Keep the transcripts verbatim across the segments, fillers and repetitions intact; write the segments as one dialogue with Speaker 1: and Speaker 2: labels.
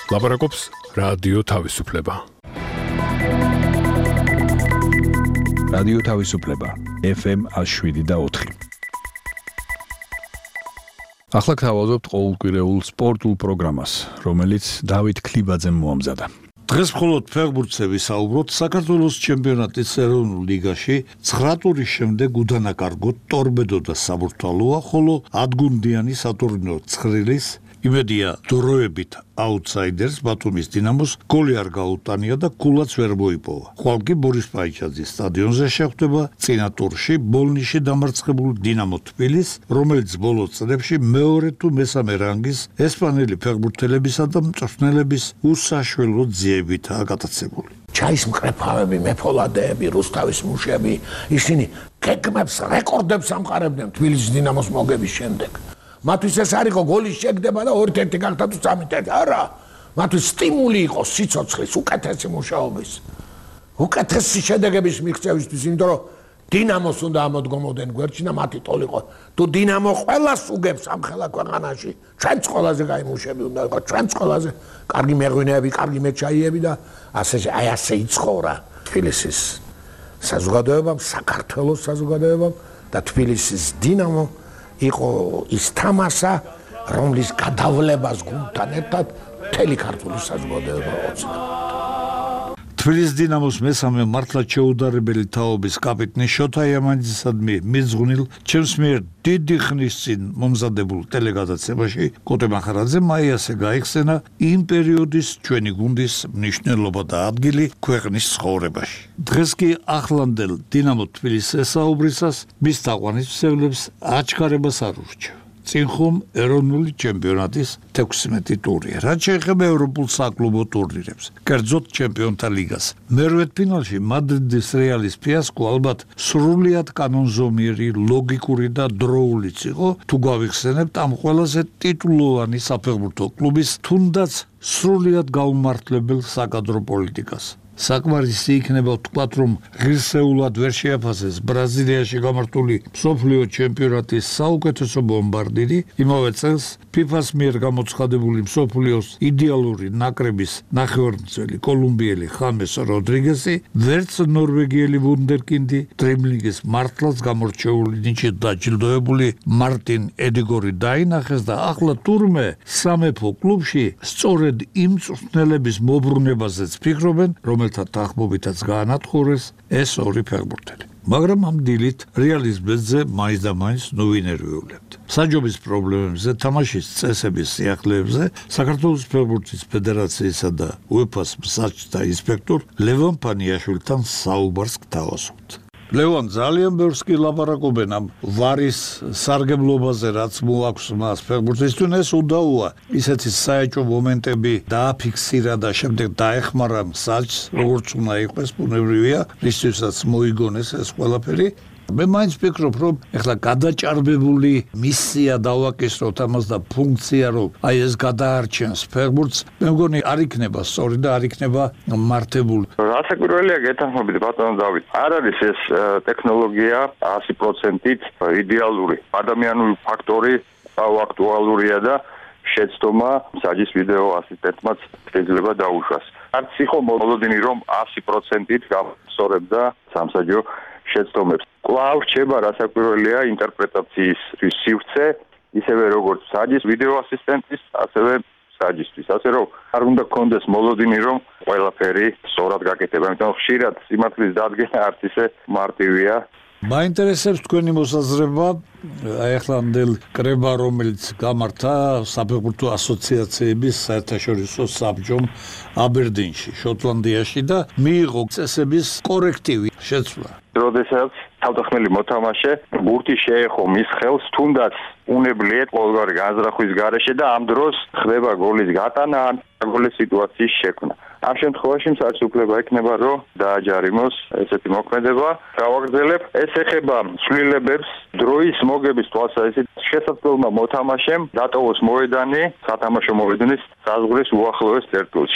Speaker 1: ლაპარაკობს რადიო თავისუფლება.
Speaker 2: რადიო თავისუფლება ეფ ემ one oh seven და four. ახლა გთავაზობთ ყოველკვირეულ სპორტულ პროგრამას, რომელიც დავით ქლიბაძემ მოამზადა.
Speaker 3: დღეს მხოლოდ ფეხბურთზე ვისაუბროთ. საქართველოს ჩემპიონატის ეროვნულ ლიგაში ცხრა ტურის შემდეგ უდანაკარგოთ ტორპედო და საბურთალოა, ხოლო ათგუნდიანი სატურნირო ცხრილის იმედია დროებით აუტსაიდერს ბათუმის დინამოს გოლი არ გაუტანია და გულაც ვერ მოიპოვა. ხვალ კი ბორის პაიჩაძის სტადიონზე შეხვდება წინა ტურში ბოლნისში დამარცხებული დინამო თბილისს, რომელიც ბოლო წლებში მეორე თუ მესამე რანგის ესპანელი ფეხბურთელებისა და მწვრთნელების უსაშველო ძიებითაა გატაცებული.
Speaker 4: ჩაის მკრეფავები, მეფოლადეები, რუსთავის მუშები, ისინი გეგმებს, რეკორდებს ამყარებდნენ თბილისის დინამოს მოგების შემდეგ. მათთვის ეს არ იყო გოლის შეგდება და ორი ერთი გახდა თუ სამი ერთი. არა, მათთვის სტიმული იყო სიცოცხლის, უკეთესი მუშაობის, უკეთესი შედეგების მიღწევისთვის, იმიტომ რომ დინამოს უნდა ამოდგომოდნენ გვერდში და მათი ტოლი იყო. თუ დინამო ყველას უგებს ამ ხელა ქვეყანაში, ჩვენც ყველაზე კაი მუშები უნდა იყო, ჩვენც ყველაზე კარგი მეღვინეები, კარგი მეჩაიები და ასე აი ასე იცხოვრა თბილისის საზოგადოებამ, საქართველოს საზოგადოებამ და თბილისის დინამო იყო ის თამასა, რომლის გადავლებას გუნდთან ერთად მთელი ქართული საზოგადოება ოცნებობდა.
Speaker 3: თბილისის დინამოს მესამე მართლაც შეუდარებელი თაობის კაპიტანი შოთა იამანიძისადმი მიძღვნილ ჩემს მიერ დიდი ხნის წინ მომზადებულ ტელეგადაცემაში კოტე მახარაძემ მაიასე გაიხსენა იმ პერიოდის ჩვენი გუნდის მნიშვნელობა და ადგილი ქვეყნის ცხოვრებაში. დღეს კი ახლანდელ დინამო თბილისს ესაუბრისას მის თაყვანისმცემლებს აჩქარებას არ ურჩევ. წინხომ ეროვნული ჩემპიონატის თექვსმეტი ტურია, რაც შეეხება ევროპულ საკლუბო ტურნირებს, კერძოდ ჩემპიონთა ლიგას. მერვედფინალში მადრიდის რეალის ფიასკო ალბათ სრულიად კანონზომიერი, ლოგიკური და დროულიც იყო, თუ გავიხსენებთ ამ ყველაზე ტიტულოვანი საფეხბურთო კლუბის თუნდაც სრულიად გაუმართლებელ საკადრო პოლიტიკას. საკმარისი იქნება ვთქვათ, რომ ღირსეულად ვერ შეაფასეს ბრაზილიაში გამართული მსოფლიო ჩემპიონატის საუკეთესო ბომბარდირი, იმავე წელს ფიფას მიერ გამოცხადებული მსოფლიოს იდეალური ნაკრების ნახევარმცველი კოლუმბიელი ხამეს როდრიგესი, ვერც ნორვეგიელი ვუნდერკინდი, დრიმლიგის მართლაც გამორჩეული ნიჭით დაჯილდოებული მარტინ ედეგორი დაინახეს და ახლა თურმე სამეფო კლუბში სწორედ იმ მწვრთნელების მობრუნებაზეც ფიქრობენ, რომელთა თანხმობითაც გაანადგურეს ეს ორი ფეხბურთელი. მაგრამ ამ დილით რეალის ბეძზე მაინც და მაინც ნუვინერვიულებთ. საჯობის პრობლემებზე, თამაშის წესების სიახლეებზე საქართველოს ფეხბურთის ფედერაციისა და უეფას მსაჯთა ინსპექტორ ლევან ფანიაშვილთან საუბარს გთავაზობთ. ლევან, ძალიან ბევრს კი ლაპარაკობენ ამ ვარის სარგებლობაზე, რაც მოაქვს მას ფეხბურთისთვის, ეს უდაოა. ისეთი საეჭვო მომენტები დააფიქსირა და შემდეგ დაეხმარა მსაჯს, როგორც უნდა იყოს, ბუნებრივია, რისთვისაც მოიგონეს ეს ყველაფერი. მე მაინც ვფიქრობ, რომ ეხლა გადაჭარბებული მისია დავაკისროთ ამას და ფუნქცია, რომ აი ეს გადაარჩენს ფეხბურთს, მე მგონი არ იქნება სწორი და არ იქნება მართებული.
Speaker 5: რასაკვირველია გეთანხმებით ბატონო დავით. არ არის ეს ტექნოლოგია one hundred percent იდეალური. ადამიანური ფაქტორი აქტუალურია და შეცდომა მსაჯის ვიდეო ასისტენტმაც შეიძლება დაუშვას. არც იყო მოლოდინი, რომ one hundred percent გავსწორებდა სამსაჯო შეცდომებს. კვლავ რჩება რასაკვირველია ინტერპრეტაციის სივრცე, ისევე როგორც მსაჯის ვიდეო ასისტენტის, ასევე მსაჯისთვის. ასე რომ არ უნდა გქონდეს მოლოდინი, რომ ყველაფერი სწორად გაკეთება, იმიტომ რომ ხშირად სიმართლის დადგენა არც ისე მარტივია.
Speaker 3: მაინტერესებს თქვენი მოსაზრება, აი ახლა ამდელ კრება, რომელიც გამართა საფეხბურთო ასოციაციების საერთაშორისო საბჭომ აბერდინში, შოტლანდიაში და მიიღო წესების კორექტივი შეცვლა.
Speaker 5: როდესაც თავდახმელი მოთამაშე ბურთი შეეხო მის ხელს, თუნდაც უნებლიეთ ყოველგვარი განზრახვის გარეშე და ამ დროს ხდება გოლის გატანა ან გოლის სიტუაციის შექმნა. ამ შემთხვევაში მსაჯს უფლება ექნება, რომ დააჯარიმოს ესეთი მოქმედება. გავაგრძელებ, ეს ეხება ცვლილებებს დროის მოგების თვალსაზრისით შესაძლოა მოთამაშემ დატოვოს მოედანი სათამაშო მოედნის საზღვრის უახლოეს წერტილში.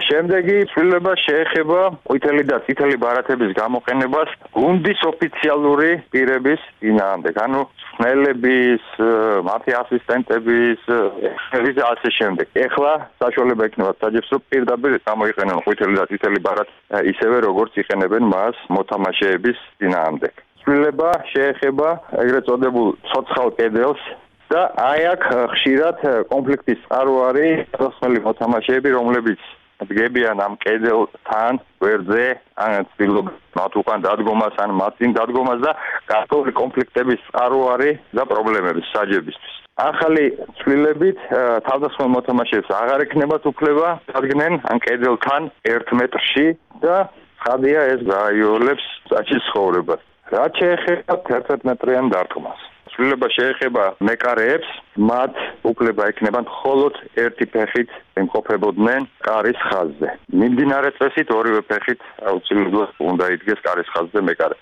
Speaker 5: შემდეგი ცვლილება შეეხება ყვითელი და წითელი ბარათების გამოყენებას გუნდის ოფიციალური პირების წინააღმდეგ, ანუ მწვრთნელების, მათი ასისტენტების, ეხების და ასე შემდეგ. ეხლა საშუალება იქნება საჯებს, რომ პირდაპირ გამოიყენონ ყვითელი და წითელი ბარათი, ისევე როგორც იყენებენ მას მოთამაშეების წინააღმდეგ. ცვლილება შეეხება ეგრეთ წოდებულ ცოცხალ კედელს და აი აქ ხშირად კონფლიქტის წყარო არის ცოცხალი მოთამაშეები, რომლებიც დგებიან ამ კედელთან, გვერდზე, ან ცდილობენ მათ უკან დადგომას, ან მათ წინ დადგომას და გარკვეული კონფლიქტების წყარო არის და პრობლემების საჯებისთვის. ახალი ცვლილებით თავდასხმელ მოთამაშეებს აღარ ექნებათ უფლება დადგნენ ან კედელთან ერთ მეტრში და ცხადია ეს გააიოლებს საჭის ცხოვრებას. რაც შეეხება ერთ მეტრიან დარტყმას. ცვლილება შეეხება მეკარეებს, მათ უფლება ექნებათ მხოლოდ ერთი ფეხით იმყოფებოდნენ კარის ხაზზე. მიმდინარე წესით ორივე ფეხით აუცილებლად უნდა იდგეს კარის ხაზზე მეკარე.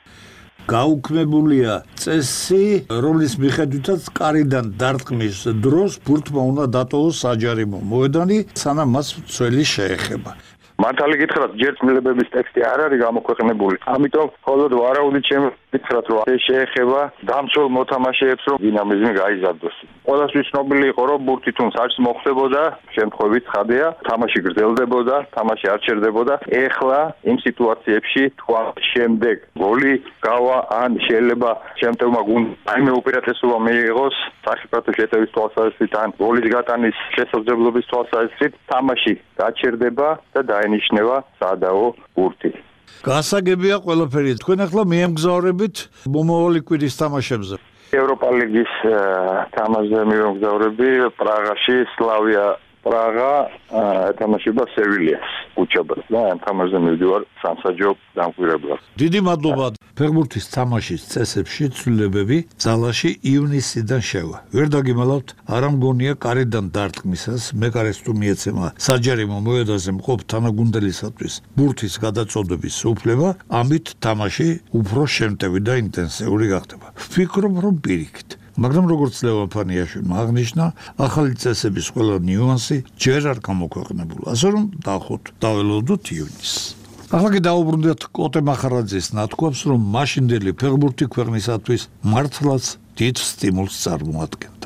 Speaker 3: გაუქმებულია წესი, რომლის მიხედვითაც კარიდან დარტყმის დროს ბურთმა უნდა დატოვოს საჯარიმო მოედანი, სანამ მას მცველი შეეხება. მართალი გითხრათ, ჯერ ცვლილებების ტექსტი არ არის გამოქვეყნებული. ამიტომ მხოლოდ ვარაუდით შემიძლია რომ ეს შეეხება დამცველ მოთამაშეებს, რომ დინამიზმი გაიზარდოს. ყველასთვის ცნობილი იყო, რომ ბურთი თუ საჭს მოხდებოდა, შემთხვევით ცხადია, თამაში გრძელდებოდა, თამაში არ ჩერდებოდა. ეხლა იმ სიტუაციებში თქვა შემდეგ გოლი გავა ან შეიძლება შემტევმა გუნდმა აიმე უპირატესობა მიიღოს სახიფათო შეტევის თვალსაზრისით ან გოლის გატანის შესაძლებლობის თვალსაზრისით, თამაში გაჩერდება და დაენიშნება სადაო ბურთი. გასაგებია ყველაფერი. თქვენ ახლა მიემგზავრებით მომავალი კვირის თამაშებზე.
Speaker 5: ევროპა ლიგის თამაშზე მივემგზავრები პრაღაში, სლავია პრაღა ეთამაშება სევილიას უჩაბას და ამ თამაშზე მივდივარ სამსაჯო დამკვირვებლად. დიდი
Speaker 3: მადლობა. ფეხბურთის თამაშის წესებში ცვლილებები ძალაში ივნისიდან შევა. ვერ დაგიმალავთ, არ ამგონია კარიდან დარტყმისას მეკარეს თუ მიეცემა საჯარიმო მოედანზე მყოფ თანაგუნდელისათვის ბურთის გადაწოდების უფლება, ამით თამაში უფრო შემტევი და ინტენსიური გახდება. ვფიქრობ, რომ პირიქით. მაგრამ როგორც ლევან ფანიაშვილმა აღნიშნა, ახალი წესების ყველა ნიუანსი ჯერ არ გამოქვეყნებულა, ასე რომ დაახოთ დაველოდოთ ივნისს. ახლა კი დაუბრუნდეთ კოტე მახარაძის ნათქვამს, რომ მაშინდელი ფეხბურთი ქვეყნისათვის მართლაც დიდ სტიმულს წარმოადგენდა.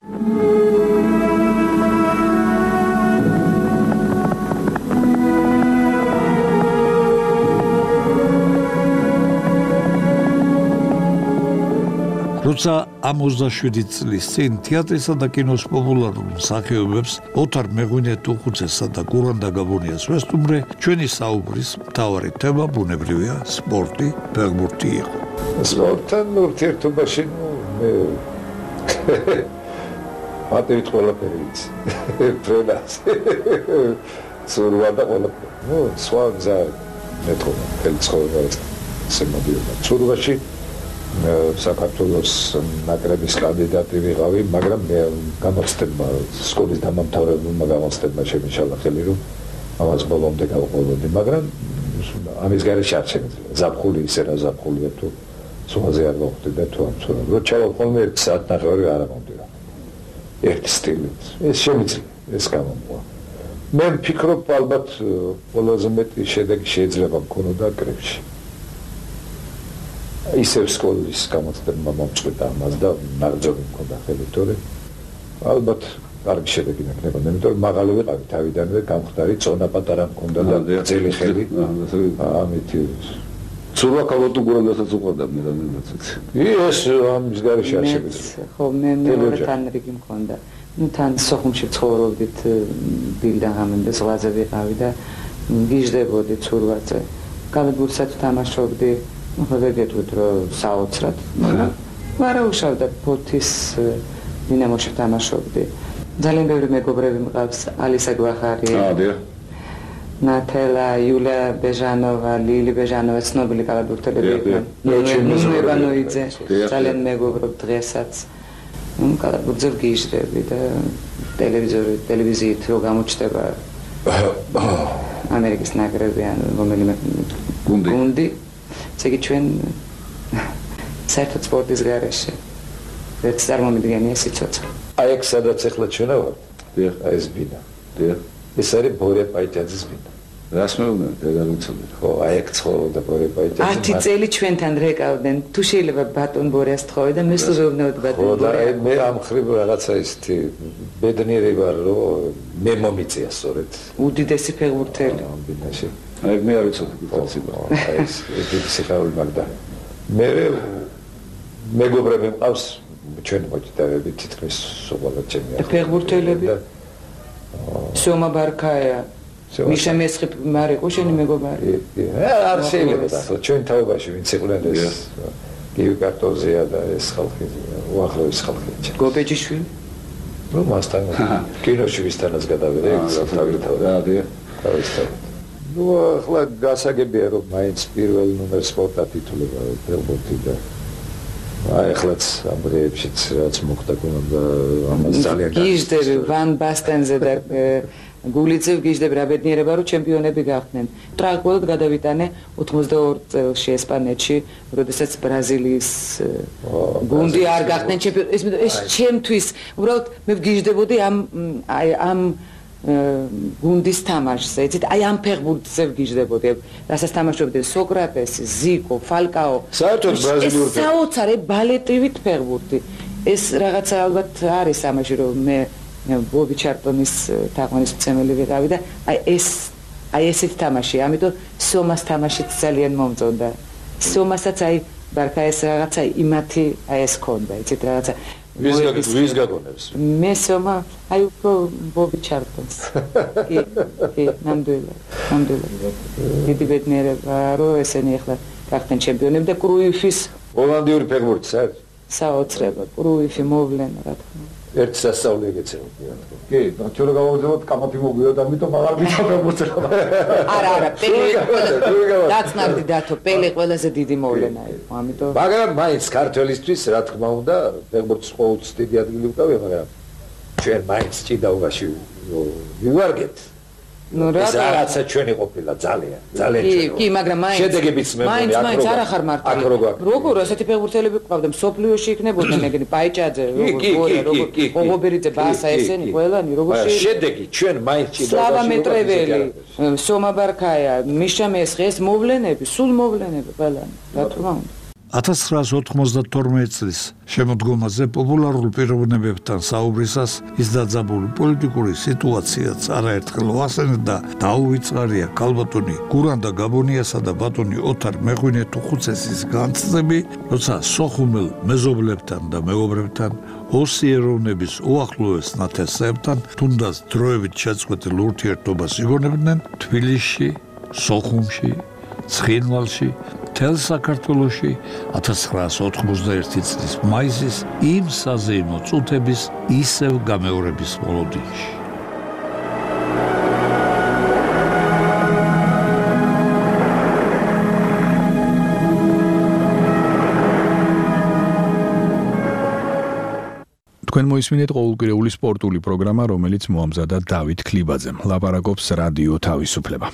Speaker 3: როცა ოცდაშვიდი წლის წინ თეატრისა და კინოს პოპულარულ მსახიობებს ოთარ მეღვინე-ტუხუცესა და გურამ დაგაბუნიას ვესტუმრე, ჩვენი საუბრის მთავარი თემა ბუნებრივია სპორტი, ფეხბურთი იყო.
Speaker 6: სპორტთან ურთიერთობაში მე პატივით ყველაფერი იცი. ფრენას. სურვა და ყველაფერი. ნუ სხვა გზა მეთქონა მთელი ცხოვრება ესე მოდიოდა. სურვაში საქართველოს ნაკრების კანდიდატი ვიყავი, მაგრამ მე გამოცდება სკოლის დამამთავრებელმა გამოცდება შემიშალა ხელი, რომ ამას ბოლომდე გავყოლოდი, მაგრამ ამის გარეშე არ შემიძლია. ზაფხული ისე რა ზაფხულია თუ სხვაზე არ მოხდი და თუ ამ ცურა. რო ჩავყოლმე ერთ საათ ნახევარი არ ამოდია. ერთი სტილით. ეს შემიძლია, ეს გამომყვა. მე ვფიქრობ, ალბათ ყველაზე მეტი შედეგი შეიძლება მქონოდა კრებში. ისევ სკოლის გამოცდება მომწყვეტა ამას და ნარძოვი მქონდა ხელი, თორე ალბათ კარგი შედეგი ნაკლებად, იმიტომ რომ მაღალი ვიყავი თავიდანვე, გამხდარი წონა პატარა მქონდა და ძელი ხელი. ამით
Speaker 7: ცურვა კალოტუ გურადასაც უყურდა მე და მენაციც.
Speaker 6: ეს ამის გარეშე არ შემიძლია.
Speaker 8: ხო, მე მეორე თან რიგი მქონდა. ნუ თან სოხუმში ცხოვრობდით, დილიდან ღამემდე ზღვაზე ვიყავი და გიждდებოდი ცურვაზე. გალებულსაც თამაშობდი. ხო ვეგეთვით რომ საოცრად, მაგრამ ვარაუშავდა ფოთის დინამოში თამაშობდი. ძალიან ბევრი მეგობრები მყავს, ალისა გვახარია.
Speaker 7: აა დიახ.
Speaker 8: ნათელა, იულია ბეჟანოვა, ლილი ბეჟანოვა, ცნობილი კალათბურთელები იყვნენ. ნინო ივანოიძე, ძალიან მეგობრობ დღესაც. ნუ კალათბურთზე ვგიჟდები და ტელევიზორი, ტელევიზიით რო გამოჩნდება ამერიკის ნაკრები ან რომელიმე
Speaker 7: გუნდი.
Speaker 8: გუნდი ცეგი ჩვენ საერთოდ სპორტის გარეშე ერთ წარმომიდგენია სიცოცხლე.
Speaker 6: აი ეგ სადაც ახლა ჩვენ ვართ.
Speaker 7: დიახ,
Speaker 6: აი ეს ბინა.
Speaker 7: დიახ.
Speaker 6: ეს არის ბორე პაიტაძის ბინა. რას მეუბნები დედალიცოდი ხო აი ეგ ცხოვრობდა პროექტი
Speaker 8: ათი წელი ჩვენთან რეკავდნენ თუ შეიძლება ბატონ ბორიას თხოვე და მე სულ ვეუბნებოდი ბატონ ბორია
Speaker 6: მე ამ ხრივ რაღაცა ისეთი ბედნიერი ვარ რომ მე მომიწია სწორედ
Speaker 8: უდიდესი ფეხბურთელი
Speaker 6: ამ ბინაში აი მე არ ვიცოდი გიტაციბა აი ეს დიდი სიხარული მაგდა მე მეგობრები მყავს ჩვენი მოჭიდავები თითქმის სულ ჩემი
Speaker 8: ფეხბურთელები სომა ბარქაია მიშა მესხი მარიყო შენი მეგობარი
Speaker 6: არ შეიძლება და ჩვენ თაობაში ვინც იყვნენ ეს გივი კარტოზია და ეს ხალხი უახლოეს ხალხი
Speaker 8: გობეჯიშვილი
Speaker 6: ნუ მასთან კინოში ვისთანაც გადავედი თავი თავი რადიო თავისთავად ნუ ახლა გასაგებია რომ მაინც პირველ ნომერს სპორტა თითულება ფეხბურთი და აი ახლაც ამ რეებშიც რაც მოხდა კონდა ამას ძალიან
Speaker 8: გიჟდები ვან ბასტენზე და გულიძევ გიჟდები რა ბედნიერება რომ ჩემპიონები გახდნენ ტრაგულად გადავიტანე ოთხმოცდაორ წელში ესპანეთში როდესაც ბრაზილიის გუნდი არ გახდნენ ჩემპიონი ეს ეს ჩემთვის უბრალოდ მე ვგიჟდებოდი ამ აი ამ გუნდის თამაშზე იცით აი ამ ფეხბურთზე ვგიჟდებოდი რასაც თამაშობდნენ სოკრატესი ზიკო ფალკაო
Speaker 6: საერთოდ ბრაზილიურ
Speaker 8: საოცარი ბალეტივით ფეხბურთი ეს რაღაცა ალბათ არის ამაში რომ მე ბობი ჩარტონის თაყვანის მცემელი ვიყავი და აი ეს აი ესეთი თამაში ამიტომ სომას თამაშიც ძალიან მომწონდა სომასაც აი ბარკაეს რაღაცა იმათი აი ეს ქონდა იცით რაღაცა
Speaker 6: ვის ვის გაგონებს
Speaker 8: მე სომა აი უფრო ბობი ჩარტონს კი კი ნამდვილად ნამდვილად დიდი ბედნიერება რომ ესენი ახლა გახდნენ ჩემპიონები და კრუიფის
Speaker 6: ჰოლანდიური ფეხბურთი საერთოდ
Speaker 8: საოცრება კრუიფი მოვლენა რა თქმა უნდა
Speaker 6: ერთ სასწაული ეგეცებია. კი, ჩვენ გავაგზავნოთ კამათი მოგვიოდა, ამიტომ აღარ ვიცავ
Speaker 8: არა, არა, პელე დაცნარდი დათო, პელე ყველაზე დიდი მოვლენა იყო, ამიტომ
Speaker 6: მაგრამ მაინც ქართველისთვის რა თქმა უნდა, ფეხბურთის ყოველთვის დიდი ადგილი უკავია, მაგრამ ჩვენ მაინც ჭიდაობაში ვივარგეთ.
Speaker 8: ნუ რა
Speaker 6: რაღაცა ჩვენი ყოფილა ძალიან, ძალიან ჩვენი.
Speaker 8: კი, კი, მაგრამ მაინც
Speaker 6: შედეგებიც მე მგონი აქ
Speaker 8: მაინც არ ახარ მარტივი. როგორ ასეთი ფეხბურთელები ყავდა, მსოფლიოში იქნებოდნენ ეგენი პაიჭაძე, როგორ როგორ ოღობერიძე, ბასა ესენი ყველანი როგორ შეიძლება.
Speaker 6: შედეგი ჩვენ მაინც ჭიდაობაში.
Speaker 8: სლავა მეტრეველი, სომა ბარკაია, მიშა მესხი, ეს მოვლენები, სულ მოვლენები ყველანი, რა თქმა უნდა.
Speaker 3: ათას ცხრაას ოთხმოცდათორმეტი წლის შემოდგომაზე პოპულარულ პიროვნებებთან საუბრისას ის დაძაბული პოლიტიკური სიტუაციაც არაერთხელ ვასენდა დაუვიწყარია ქალბატონი გურანდა გაბონიასა და ბატონი ოთარ მეღვინე-თუხუცესის განცდები, როცა სოხუმელ მეზობლებთან და მეგობრებთან ოსი ეროვნების უახლოეს ნათესებთან თუნდაც დროებით შეწყვეტილ ურთიერთობას იგონებდნენ თბილისში, სოხუმში, ცხინვალში მთელ საქართველოში ათას ცხრაას ოთხმოცდაერთი წლის მაისის იმ საზეიმო წუთების ისევ გამეორების მოლოდინში.
Speaker 2: თქვენ მოისმინეთ ყოველკვირეული სპორტული პროგრამა, რომელიც მოამზადა დავით ქლიბაძემ. ლაპარაკობს რადიო თავისუფლება.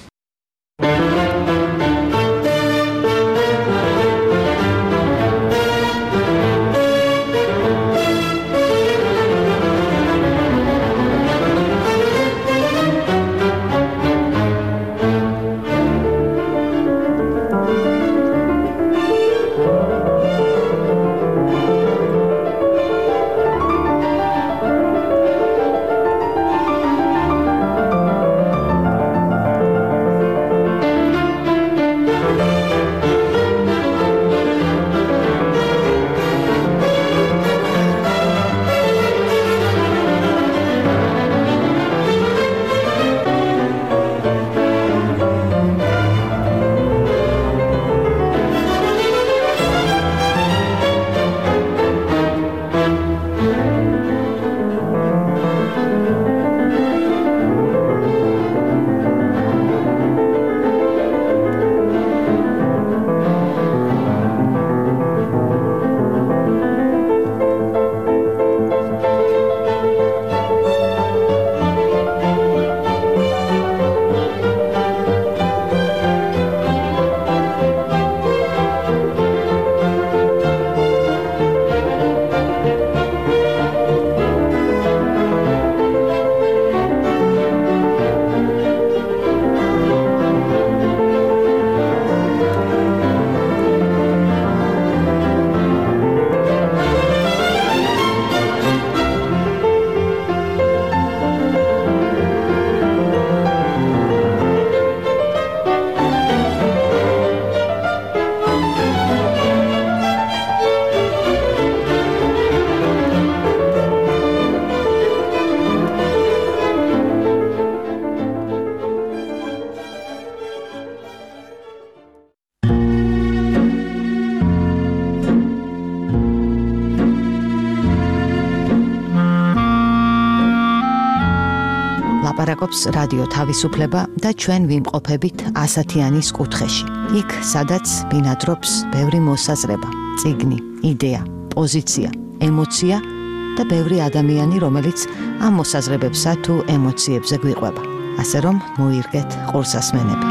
Speaker 9: ლაპარაკობს რადიო თავისუფლება და ჩვენ ვიმყოფებით ასათიანის კუთხეში. იქ, სადაც ბინადრობს ბევრი მოსაზრება, წიგნი, იდეა, პოზიცია, ემოცია და ბევრი ადამიანი, რომელიც ამ მოსაზრებებსა თუ ემოციებზე გვიყვება. ასე რომ მოირგეთ ყურსასმენები.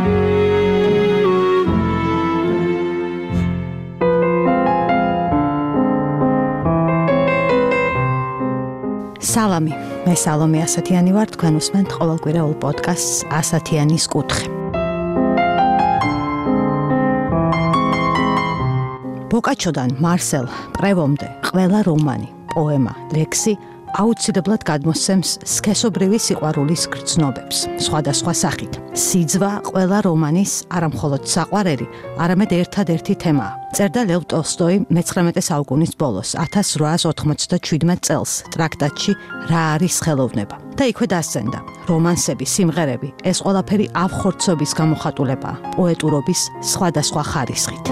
Speaker 9: სალამი, მე სალომე ასათიანი ვარ, თქვენ უსმენთ ყოველკვირეულ პოდკასტს ასათიანის კუთხე. ბოკაჩოდან მარსელ პრევომდე ყველა რომანი, პოემა, ლექსი აუცილებლად გადმოსცემს სქესობრივი სიყვარულის გრძნობებს, სხვადასხვა სახით. სიძვა ყველა რომანის არამხოლოდ საყვარელი, არამედ ერთადერთი თემაა. წერდა ლევ ტოლსტოი მეცხრამეტე საუკუნის ბოლოს, ათას რვაას ოთხმოცდაშვიდმეტ წელს, ტრაქტატში რა არის ხელოვნება. და იქვე დასცენდა, რომანსები, სიმღერები, ეს ყველაფერი ავხორცობის გამოხატულებაა, პოეტურობის სხვადასხვა ხარისხით.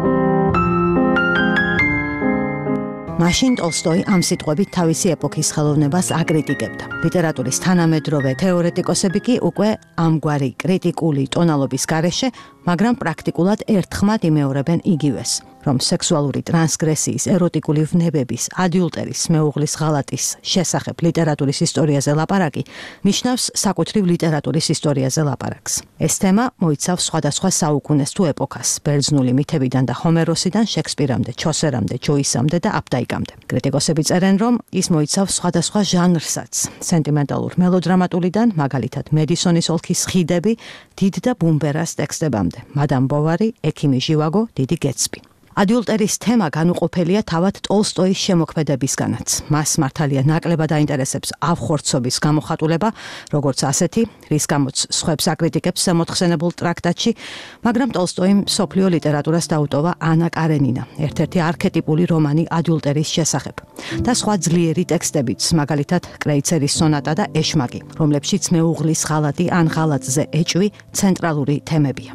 Speaker 9: მაშინ ტოლსტოი ამ სიტყვებით თავისი ეპოქის ხელოვნებას აკრიტიკებდა. ლიტერატურის თანამედროვე თეორეტიკოსები კი უკვე ამგვარი კრიტიკული ტონალობის გარეშე, მაგრამ პრაქტიკულად ერთხმად იმეორებენ იგივეს, რომ სექსუალური ტრანსგრესიის, ეროტიკული ვნებების, ადიულტერის, მეუღლის ღალატის შესახებ ლიტერატურის ისტორიაზე ლაპარაკი ნიშნავს საკუთრივ ლიტერატურის ისტორიაზე ლაპარაკს. ეს თემა მოიცავს სხვადასხვა საუკუნეს თუ ეპოქას, ბერძნული მითებიდან და ჰომეროსიდან შექსპირამდე, ჩოსერამდე, ჯოისამდე და აპდაიკამდე. კრიტიკოსები წერენ, რომ ის მოიცავს სხვადასხვა ჟანრსაც, სენტიმენტალურ მელოდრამატულიდან, მაგალითად მედისონის ოლქის ხიდები, დიდ და ბუმბერას ტექსტებამდე, მადამ ბოვარი, ექიმი ჟივაგო, დიდი გეტსბი. ადიულტერის თემა განუყოფელია თავად ტოლსტოის შემოქმედებისგანაც. მას მართალია ნაკლებად აინტერესებს ავხორცობის გამოხატულება, როგორც ასეთი, რის გამოც სხვებს აკრიტიკებს ზემოთხსენებულ ტრაქტატში, მაგრამ ტოლსტოიმ მსოფლიო ლიტერატურას დაუტოვა ანა კარენინა, ერთ-ერთი არქეტიპული რომანი ადიულტერის შესახებ. და სხვა ძლიერი ტექსტებიც, მაგალითად კრეიცერის სონატა და ეშმაკი, რომლებშიც მეუღლის ღალატი ან ღალატზე ეჭვი ცენტრალური თემებია.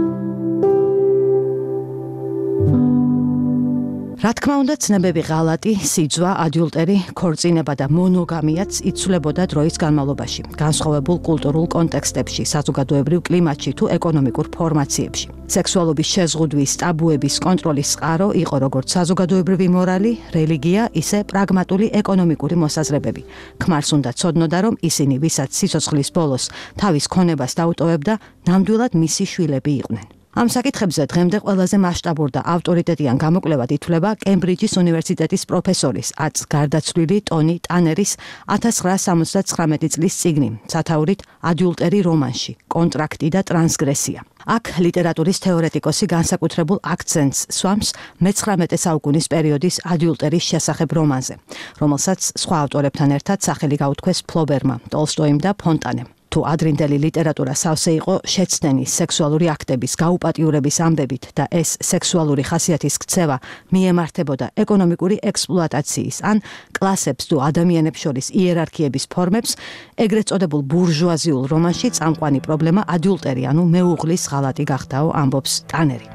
Speaker 9: რა თქმა უნდა, ცნებები ღალატი, სიძვა, ადიულტერი, ქორწინება და მონოგამიაც იცვლებოდა დროის განმავლობაში, განსხვავებულ კულტურულ კონტექსტებში, საზოგადოებრივ კლიმატში თუ ეკონომიკურ ფორმაციებში. სექსუალობის შეზღუდვის, ტაბუების კონტროლის წყარო იყო როგორც საზოგადოებრივი მორალი, რელიგია, ისე პრაგმატული ეკონომიკური მოსაზრებები. ქმარს უნდა ცოდნოდა, რომ ისინი, ვისაც სიცოცხლის ბოლოს თავის ქონებას დაუტოვებდა, ნამდვილად მისი შვილები იყვნენ. ამ საკითხებზე დღემდე ყველაზე მასშტაბურ და ავტორიტეტიან გამოკვლევად ითვლება კემბრიჯის უნივერსიტეტის პროფესორის, აც გარდაცვლილი ტონი ტანერის ათას ცხრაას სამოცდათხრამეტი წლის წიგნი, სათაურით ადიულტერი რომანში, კონტრაქტი და ტრანსგრესია. აქ ლიტერატურის თეორეტიკოსი განსაკუთრებულ აქცენტს სვამს მეცხრამეტე საუკუნის პერიოდის ადიულტერის შესახებ რომანზე, რომელსაც სხვა ავტორებთან ერთად სახელი გაუთქვეს ფლობერმა, ტოლსტოიმ და ფონტანემ. თუ ადრინდელი ლიტერატურა სავსე იყო შეცდენის, სექსუალური აქტების, გაუპატიურების ამბებით და ეს სექსუალური ხასიათის ქცევა მიემართებოდა ეკონომიკური ექსპლუატაციის ან კლასებს თუ ადამიანებს შორის იერარქიების ფორმებს, ეგრეთ წოდებულ ბურჟუაზიულ რომანში წამყვანი პრობლემა ადიულტერი, ანუ მეუღლის ღალატი გახდაო, ამბობს ტანერი.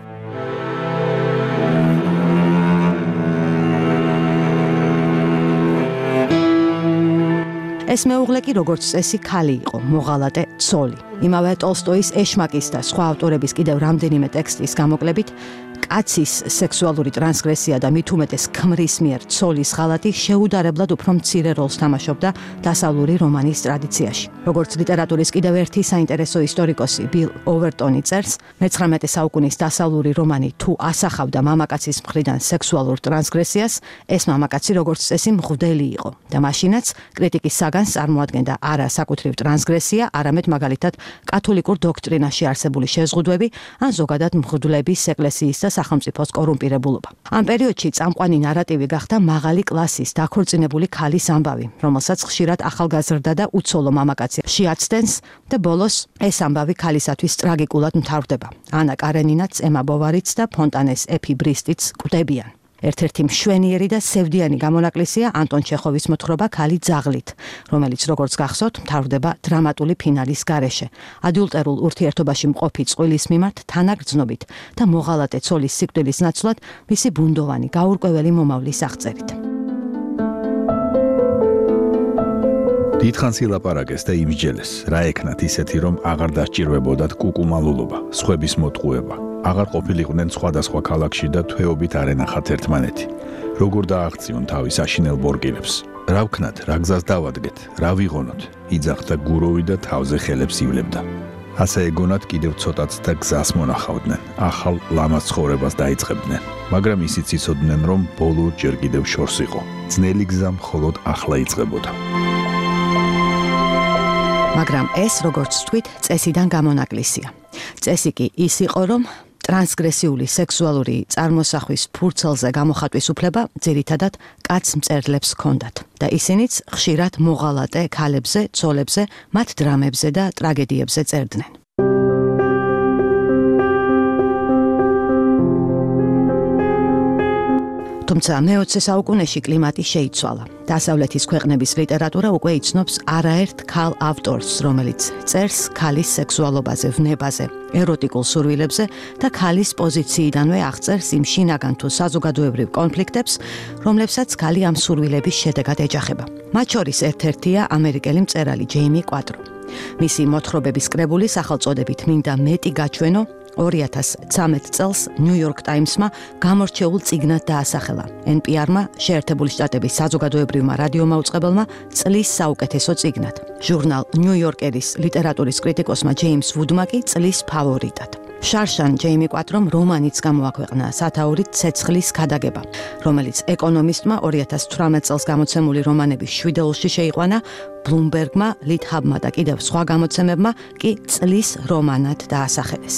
Speaker 9: ეს მეუღლე კი როგორც წესი ქალი იყო, მოღალატე ცოლი. იმავე ტოლსტოის ეშმაკის და სხვა ავტორების კიდევ რამდენიმე ტექსტის გამოკლებით, კაცის სექსუალური ტრანსგრესია და მით უმეტეს ქმრის მიერ ცოლის ღალატი შეუდარებლად უფრო მცირე როლს თამაშობდა დასავლური რომანის ტრადიციაში. როგორც ლიტერატურის კიდევ ერთი საინტერესო ისტორიკოსი ბილ ოვერტონი წერს, მეცხრამეტე საუკუნის დასავლური რომანი თუ ასახავდა მამაკაცის მხრიდან სექსუალურ ტრანსგრესიას, ეს მამაკაცი როგორც წესი მღვდელი იყო და მაშინაც კრიტიკის საგანს წარმოადგენდა არა საკუთრივ ტრანსგრესია, არამედ მაგალითად კათოლიკურ დოქტრინაში არსებული შეზღუდვები ან ზოგადად მღვდლების ეკლესიის და სახელმწიფოს კორუმპირებულობა. ამ პერიოდში წამყვანი ნარატივი გახდა მაღალი კლასის დაქორწინებული ქალის ამბავი, რომელსაც ხშირად ახალგაზრდა და უცოლო მამაკაცი შეაცდენს და ბოლოს ეს ამბავი ქალისათვის ტრაგიკულად მთავრდება. ანა კარენინაც, ემა ბოვარიც და ფონტანეს ეფი ბრისტიც კვდებიან. ერთ-ერთი მშვენიერი და სევდიანი გამონაკლისია ანტონ ჩეხოვის მოთხრობა ქალი ძაღლით, რომელიც როგორც გახსოვთ, მთავრდება დრამატული ფინალის გარეშე, ადიულტერულ ურთიერთობაში მყოფი წყვილის მიმართ თანაგრძნობით და მოღალატე ცოლის სიკვდილის ნაცვლად მისი ბუნდოვანი გაურკვეველი მომავლის აღწერით.
Speaker 2: დიდხანს ილაპარაკეს და იმსჯელეს, რა ეკნათ ისეთი, რომ აღარ დასჭირვებოდათ კუკუმალულობა, სხვების მოტყუება. აღარ ყოფილიყვნენ სხვადასხვა ქალაქში და თვეობით არ ენახათ ერთმანეთი. როგორ დააღწიონ თავის აშინელ ბორკილებს. რა ვქნათ, რა გზას დავადგეთ, რა ვიღონოთ, იძახდა გუროვი და თავზე ხელებს ივლებდა. ასე ეგონათ კიდევ ცოტაც და გზას მონახავდნენ, ახალ ლამაზ ცხოვრებას დაიწყებდნენ. მაგრამ ისიც იცოდნენ, რომ ბოლო ჯერ კიდევ შორს იყო. ძნელი გზა მხოლოდ ახლა იწყებოდა.
Speaker 9: მაგრამ ეს, როგორც ვთქვით, წესიდან გამონაკლისია. წესი კი ის იყო, რომ ტრანსგრესიული სექსუალური წარმოსახვის ფურცელზე გამოხატვის უფლება ძირითადად კაც მწერლებს ჰქონდათ და ისინიც ხშირად მოღალატე ქალებზე, ცოლებზე, მათ დრამებზე და ტრაგედიებზე წერდნენ. თუმცა მეოცე საუკუნეში კლიმატი შეიცვალა. დასავლეთის ქვეყნების ლიტერატურა უკვე იცნობს არაერთ ქალ ავტორს, რომელიც წერს ქალის სექსუალობაზე, ვნებაზე, ეროტიკულ სურვილებზე და ქალის პოზიციიდანვე აღწერს იმ შინაგან თუ საზოგადოებრივ კონფლიქტებს, რომლებსაც ქალი ამ სურვილების შედეგად ეჯახება. მათ შორის ერთ-ერთია ამერიკელი მწერალი ჯეიმი კვატრო. მისი მოთხრობების კრებული სახელწოდებით მინდა მეტი გაჩვენო ორი ათას ცხრამეტ წელს ნიუ-იორკ ტაიმსმა გამორჩეულ წიგნად დაასახელა. ენ პი არ-მა, შეერთებული შტატების საზოგადოებრივმა რადიომაუწყებელმა, წლის საუკეთესო წიგნად. ჟურნალ ნიუ-იორკერის ლიტერატურის კრიტიკოსმა ჯეიმს ვუდმა კი წლის ფავორიტად. შარშან ჯეიმი კვატრომ რომანიც გამოაქვეყნა სათაურით ცეცხლის ქადაგება, რომელიც ეკონომისტმა ორი ათას ცხრამეტ წელს გამოცემული რომანების შვიდეულში შეიყვანა, ბლუმბერგმა, ლითჰაბმა და კიდევ სხვა გამოცემებმა კი წლის რომანად დაასახელეს.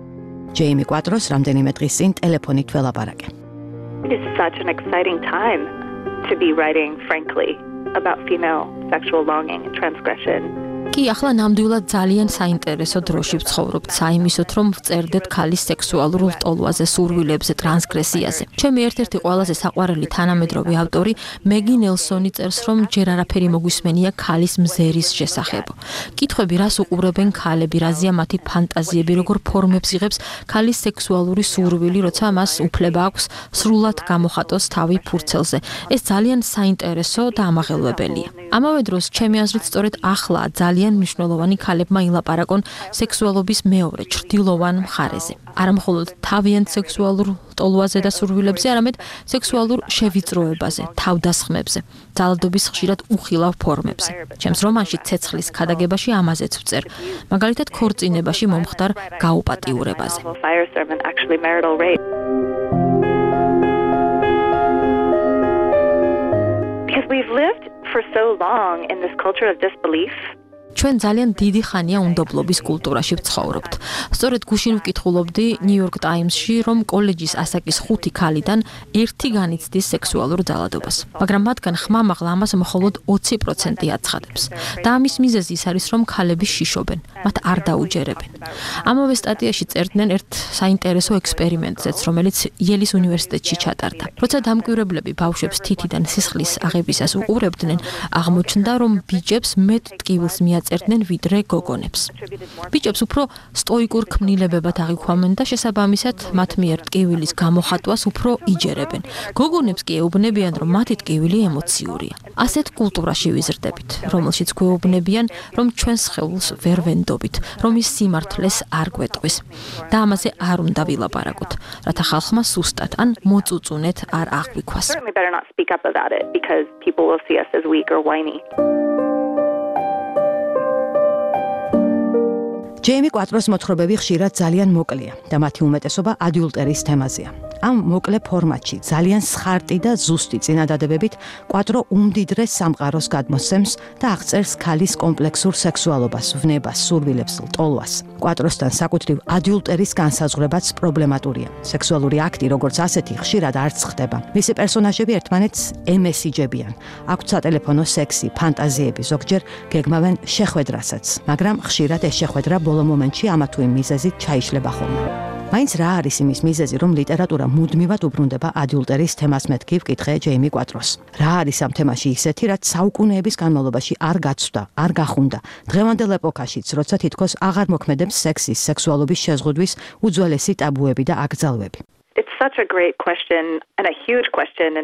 Speaker 9: ჯეიმი კვატროს რამდენიმე დღის წინ ტელეფონით ველაპარაკე.
Speaker 10: It is such an exciting time to be writing frankly about female sexual longing and transgression.
Speaker 11: კი ახლა ნამდვილად ძალიან საინტერესო დროში ვცხოვრობთ საიმისოთ, რომ ვწერდეთ ქალის სექსუალურ ლტოლვაზე, სურვილებზე, ტრანსგრესიაზე. ჩემი ერთ-ერთი ყველაზე საყვარელი თანამედროვე ავტორი მეგი ნელსონი წერს, რომ ჯერ არაფერი მოგვისმენია ქალის მზერის შესახებ. კითხვები, რას უყურებენ ქალები, რაზეა მათი ფანტაზიები, როგორ ფორმებს იღებს ქალის სექსუალური სურვილი, როცა მას უფლება აქვს სრულად გამოხატოს თავი ფურცელზე. ეს ძალიან საინტერესო და ამაღელვებელია. ამავე დროს, ჩემი აზრით, სწორედ ახლა ძალიან მნიშვნელოვანი ქალებმა ილაპარაკონ სექსუალობის მეორე ჩრდილოვან მხარეზე. არა მხოლოდ თავიანთ სექსუალურ ლტოლვაზე და სურვილებზე, არამედ სექსუალურ შევიწროებაზე, თავდასხმებზე, ძალადობის ხშირად უხილავ ფორმებზე. ჩემს რომანში ცეცხლის ქადაგებაში ამაზეც ვწერ, მაგალითად ქორწინებაში მომხდარ გაუპატიურებაზე.
Speaker 10: Because we've lived for so long in this culture of disbelief.
Speaker 11: ჩვენ ძალიან დიდი ხანია უნდობლობის კულტურაში ვცხოვრობთ. სწორედ გუშინ ვკითხულობდი ნიუ-იორკ ტაიმსში, რომ კოლეჯის ასაკის ხუთი ქალიდან ერთი განიცდის სექსუალურ ძალადობას, მაგრამ მათგან ხმამაღლა ამას მხოლოდ ოცი პროცენტი აცხადებს. და ამის მიზეზი ის არის, რომ ქალები შიშობენ, მათ არ დაუჯერებენ. ამავე სტატიაში წერდნენ ერთ საინტერესო ექსპერიმენტზეც, რომელიც იელის უნივერსიტეტში ჩატარდა. როცა დამკვირვებლები ბავშვებს თითიდან სისხლის აღებისას უყურებდნენ, აღმოჩნდა, რომ ბიჭებს მეტ ტკივილს მიაწ წერდნენ ვიდრე გოგონებს. ბიჭებს უფრო სტოიკურ ქმნილებებად აღიქვამენ და შესაბამისად მათ მიერ ტკივილის გამოხატვას უფრო იჯერებენ. გოგონებს კი ეუბნებიან, რომ მათი ტკივილი ემოციურია. ასეთ კულტურაში ვიზრდებით, რომელშიც გვეუბნებიან, რომ ჩვენს სხეულს ვერ ვენდობით, რომ ის სიმართლეს არ გვეტყვის. და ამაზე არ უნდა ვილაპარაკოთ, რათა ხალხმა სუსტად ან მოწუწუნეთ არ აღვიქვას.
Speaker 9: ჯეიმი კვატროს მოთხრობები ხშირად ძალიან მოკლეა და მათი უმეტესობა ადიულტერის თემაზეა. ამ მოკლე ფორმატში ძალიან სხარტი და ზუსტი წინადადებებით კვატრო უმდიდრეს სამყაროს გადმოსცემს და აღწერს ქალის კომპლექსურ სექსუალობას, ვნებას, სურვილებს, ლტოლვას. კვატროსთან საკუთრივ ადიულტერის განსაზღვრებაც პრობლემატურია. სექსუალური აქტი, როგორც ასეთი, ხშირად არც ხდება. მისი პერსონაჟები ერთმანეთს ემესიჯებიან. აქვთ სატელეფონო სექსი, ფანტაზიები, ზოგჯერ გეგმავენ შეხვედრასაც, მაგრამ ხშირად ეს შეხვედრა ბოლო მომენტში ამა თუ იმ მიზეზით ჩაიშლება ხოლმე. მაინც რა არის იმის მიზეზი, რომ ლიტერატურა მუდმივად უბრუნდება ადიულტერის თემას, მეთქი ვკითხე ჯეიმი კვატროს. რა არის ამ თემაში ისეთი, რაც საუკუნეების განმავლობაში არ გაცვდა, არ გახუნდა. დღევანდელ ეპოქაშიც, როცა თითქოს აღარ მოქმედებს სექსის, სექსუალობის შეზღუდვის უძველესი ტაბუები და აკრძალვები.
Speaker 10: It's such a great question and a huge question and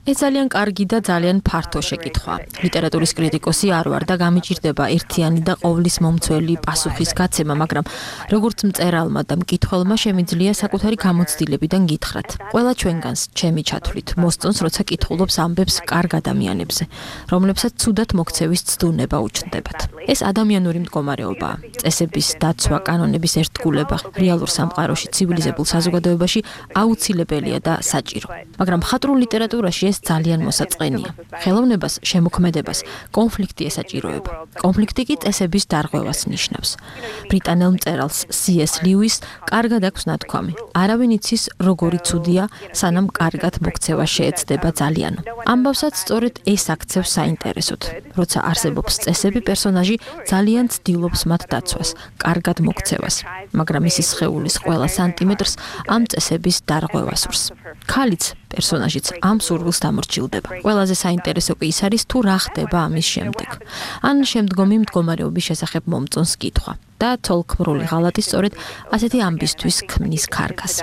Speaker 11: ეს ძალიან კარგი და ძალიან ფართო შეკითხვა. ლიტერატურის კრიტიკოსი არ ვარ და გამიჭირდება ერთიანი და ყოვლის მომცველი პასუხის გაცემა, მაგრამ როგორც მწერალმა და მკითხველმა შემიძლია საკუთარი გამოცდილებიდან გითხრათ. ყველა ჩვენგანს, ჩემი ჩათვლით, მოსწონს, როცა კითხულობს ამბებს კარგ ადამიანებზე, რომლებსაც ცუდად მოქცევის ცდუნება უჩნდებათ. ეს ადამიანური მდგომარეობაა. წესების დაცვა, კანონების ერთგულება, რეალურ სამყაროში, ცივილიზებულ საზოგადოებაში აუცილებელია და საჭირო. მაგრამ მხატვრულ ლიტერატურაში ეს ძალიან მოსაწყენია. ხელოვნებას, შემოქმედებას, კონფლიქტი ესაჭიროება. კონფლიქტი კი წესების დარღვევას ნიშნავს. ბრიტანელ მწერალს სი ეს Lewis კარგად აქვს ნათქვამი. არავინ იცის, როგორი ცუდია, სანამ კარგად მოქცევა შეეცდება ძალიანო. ამბავსაც სწორედ ეს აქცევს საინტერესოდ. როცა არსებობს წესები, პერსონაჟი ძალიან ცდილობს მათ დაცვას, კარგად მოქცევას, მაგრამ მისი სხეულის ყველა სანტიმეტრს ამ წესების დარღვევა სურს. ქალიც, პერსონაჟიც ამ სურვილს დამორჩილდება. ყველაზე საინტერესო კი ის არის, თუ რა ხდება ამის შემდეგ. ან შემდგომი მდგომარეობის შესახებ მომწონს კითხვა. და თოლქმრული ღალატი სწორედ ასეთი ამბისთვის ქმნის ქარგას.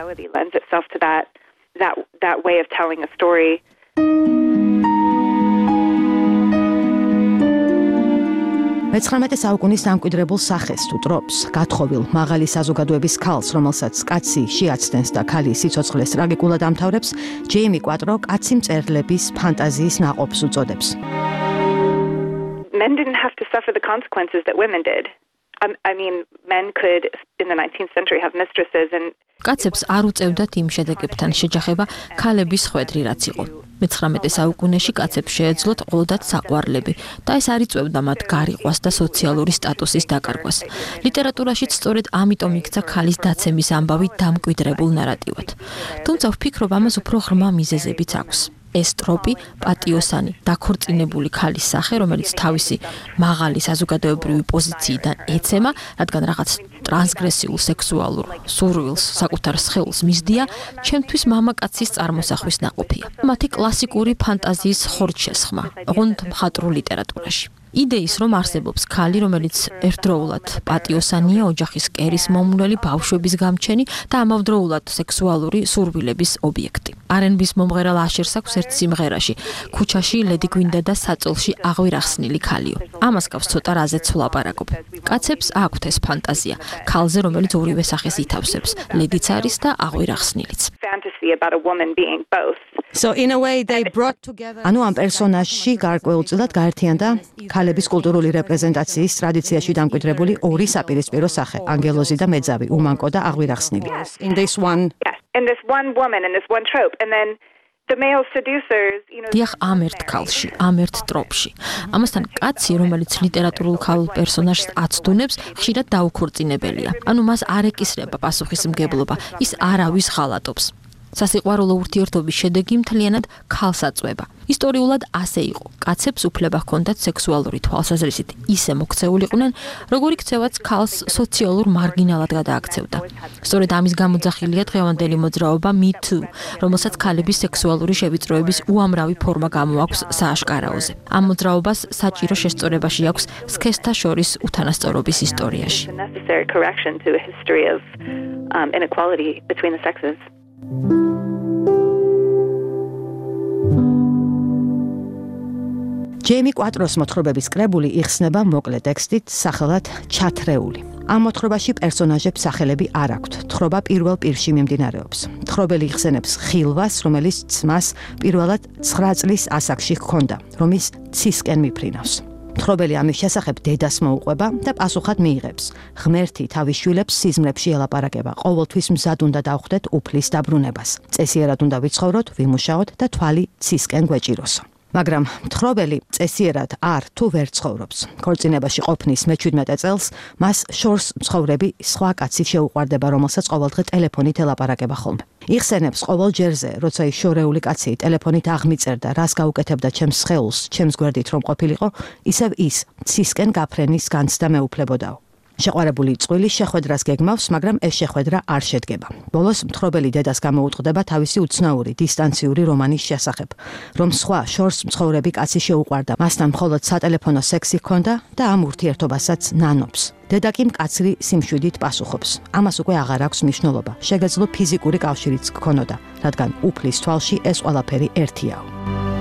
Speaker 9: მეცხრამეტე საუკუნის დამკვიდრებულ სახეს თუ ტროპს, გათხოვილ მაღალი საზოგადოების ქალს, რომელსაც კაცი შეაცდენს და ქალი სიცოცხლეს ტრაგიკულად ამთავრებს, ჯეიმი კვატრო კაცი მწერლების ფანტაზიის ნაყოფს უწოდებს.
Speaker 10: Men didn't have to suffer the consequences that women did. Um, I mean, men could in the nineteenth century have mistresses and
Speaker 11: კაცებს არ უწევდათ იმ შედეგებთან შეჯახება ქალების ხვედრი რაც იყო. მეცხრამეტე საუკუნეში კაცებს შეეძლოთ ყოლდათ საყვარლები და ეს არ იწევდა მათ გარიყვას და სოციალური სტატუსის დაკარგვას. ლიტერატურაშიც სწორედ ამიტომ იქცა ქალის დაცემის ამბავი დამკვიდრებულ ნარატივად. თუმცა ვფიქრობ, ამას უფრო ღრმა მიზეზებიც აქვს. ეს ტროპი, პატიოსანი, დაქორწინებული ქალის სახე, რომელიც თავისი მაღალი საზოგადოებრივი პოზიციიდან ეცემა, რადგან რაღაც ტრანსგრესიულ სექსუალურ სურვილს, საკუთარ სხეულს მისდია, ჩემთვის მამაკაცის წარმოსახვის ნაყოფია. მათი კლასიკური ფანტაზიის ხორცშესხმა, ოღონდ მხატვრულ ლიტერატურაში. იდეის, რომ არსებობს ქალი, რომელიც ერთდროულად პატიოსანია, ოჯახის კერის მომვლელი, ბავშვების გამჩენი და ამავდროულად სექსუალური სურვილების ობიექტი. არ εν ბის მომღერალ აშერს აქვს ერთ სიმღერაში, ქუჩაში ლედი გვინდა და საწოლში აღვირახსნილი ქალიო. ამას გავს ცოტა რაზეც ვლაპარაკობ. კაცებს აქვთ ეს ფანტაზია, ქალზე, რომელიც ორივე სახეს ითავსებს, ლედიც არის და აღვირახსნილიც.
Speaker 9: So in a way they brought together. ანუ ამ პერსონაჟში გარკვეულწილად გაერთიანდა ქალების კულტურული რეპრეზენტაციის ტრადიციაში დამკვიდრებული ორი საპირისპირო სახე, ანგელოზი და მეძავი, უმანკო და აღვირახსნილი. In this one
Speaker 10: yes, in this one woman in this one trope and then the male seducers, you know,
Speaker 11: დიახ, ამ ერთ ქალში, ამ ერთ ტროპში. ამასთან კაცი, რომელიც ლიტერატურულ ქალ პერსონაჟს აცდუნებს, ხშირად დაუქორწინებელია. ანუ მას არ ეკისრება პასუხისმგებლობა, ის არავის ღალატობს. სასიყვარულო ურთიერთობის შედეგი მთლიანად ქალს აწვება. ისტორიულად ასე იყო. კაცებს უფლება ჰქონდათ სექსუალური თვალსაზრისით ისე მოქცეულიყვნენ, როგორი ქცევაც ქალს სოციალურ მარგინალად გადააქცევდა. სწორედ ამის გამოძახილია დღევანდელი მოძრაობა Me Too, რომელსაც ქალების სექსუალური შევიწროების უამრავი ფორმა გამოაქვს სააშკარაოზე. ამ მოძრაობას საჭირო შესწორებაში აქვს სქესთა შორის უთანასწორობის ისტორიაში.
Speaker 9: ჯეიმი კვატროს მოთხრობების კრებული იხსნება მოკლე ტექსტით სახელად ჩათრეული. ამ მოთხრობაში პერსონაჟებს სახელები არ აქვთ. თხრობა პირველ პირში მიმდინარეობს. თხრობელი იხსენებს ხილვას, რომელიც ძმას პირველად ცხრა წლის ასაკში ჰქონდა, რომის ცისკენ მიფრინავს. თხრობელი ამის შესახებ დედას მოუყვება და პასუხად მიიღებს. ღმერთი თავის შვილებს სიზმრებში ელაპარაკება. ყოველთვის მზად უნდა დავხვდეთ უფლის დაბრუნებას. წესიერად უნდა ვიცხოვროთ, ვიმუშაოთ და თვალი ცისკენ გვეჭიროსო. მაგრამ თხრობელი წესიერად არ თუ ვერ ცხოვრობს. ქორწინებაში ყოფნის მეჩვიდმეტე წელს მას შორს მცხოვრები სხვა კაცი შეუყვარდება, რომელსაც ყოველდღე ტელეფონით ელაპარაკება ხოლმე. იხსენებს ყოველ ჯერზე, როცა ის შორეული კაცი ტელეფონით აღმიწერდა, რას გაუკეთებდა ჩემს სხეულს, ჩემს გვერდით რომ ყოფილიყო, ისევ ის ცისკენ გაფრენის განცდა მეუფლებოდაო. შეყვარებული წყვილი შეხვედრას გეგმავს, მაგრამ ეს შეხვედრა არ შედგება. ბოლოს მთხრობელი დედას გამოუწყდება თავისი უცნაური დისტანციური რომანის შესახებ, რომ სხვა შორს მცხოვრები კაცი შეუყვარდა, მასთან მხოლოდ სატელეფონო სექსი ჰქონდა და ამ ურთიერთობასაც ნანობს. დედა კი მკაცრი სიმშვიდით პასუხობს. ამას უკვე აღარ აქვს მნიშვნელობა. შეგეძლო ფიზიკური კავშირიც გქონოდა, რადგან უფლის თვალში ეს ყველაფერი ერთიაო.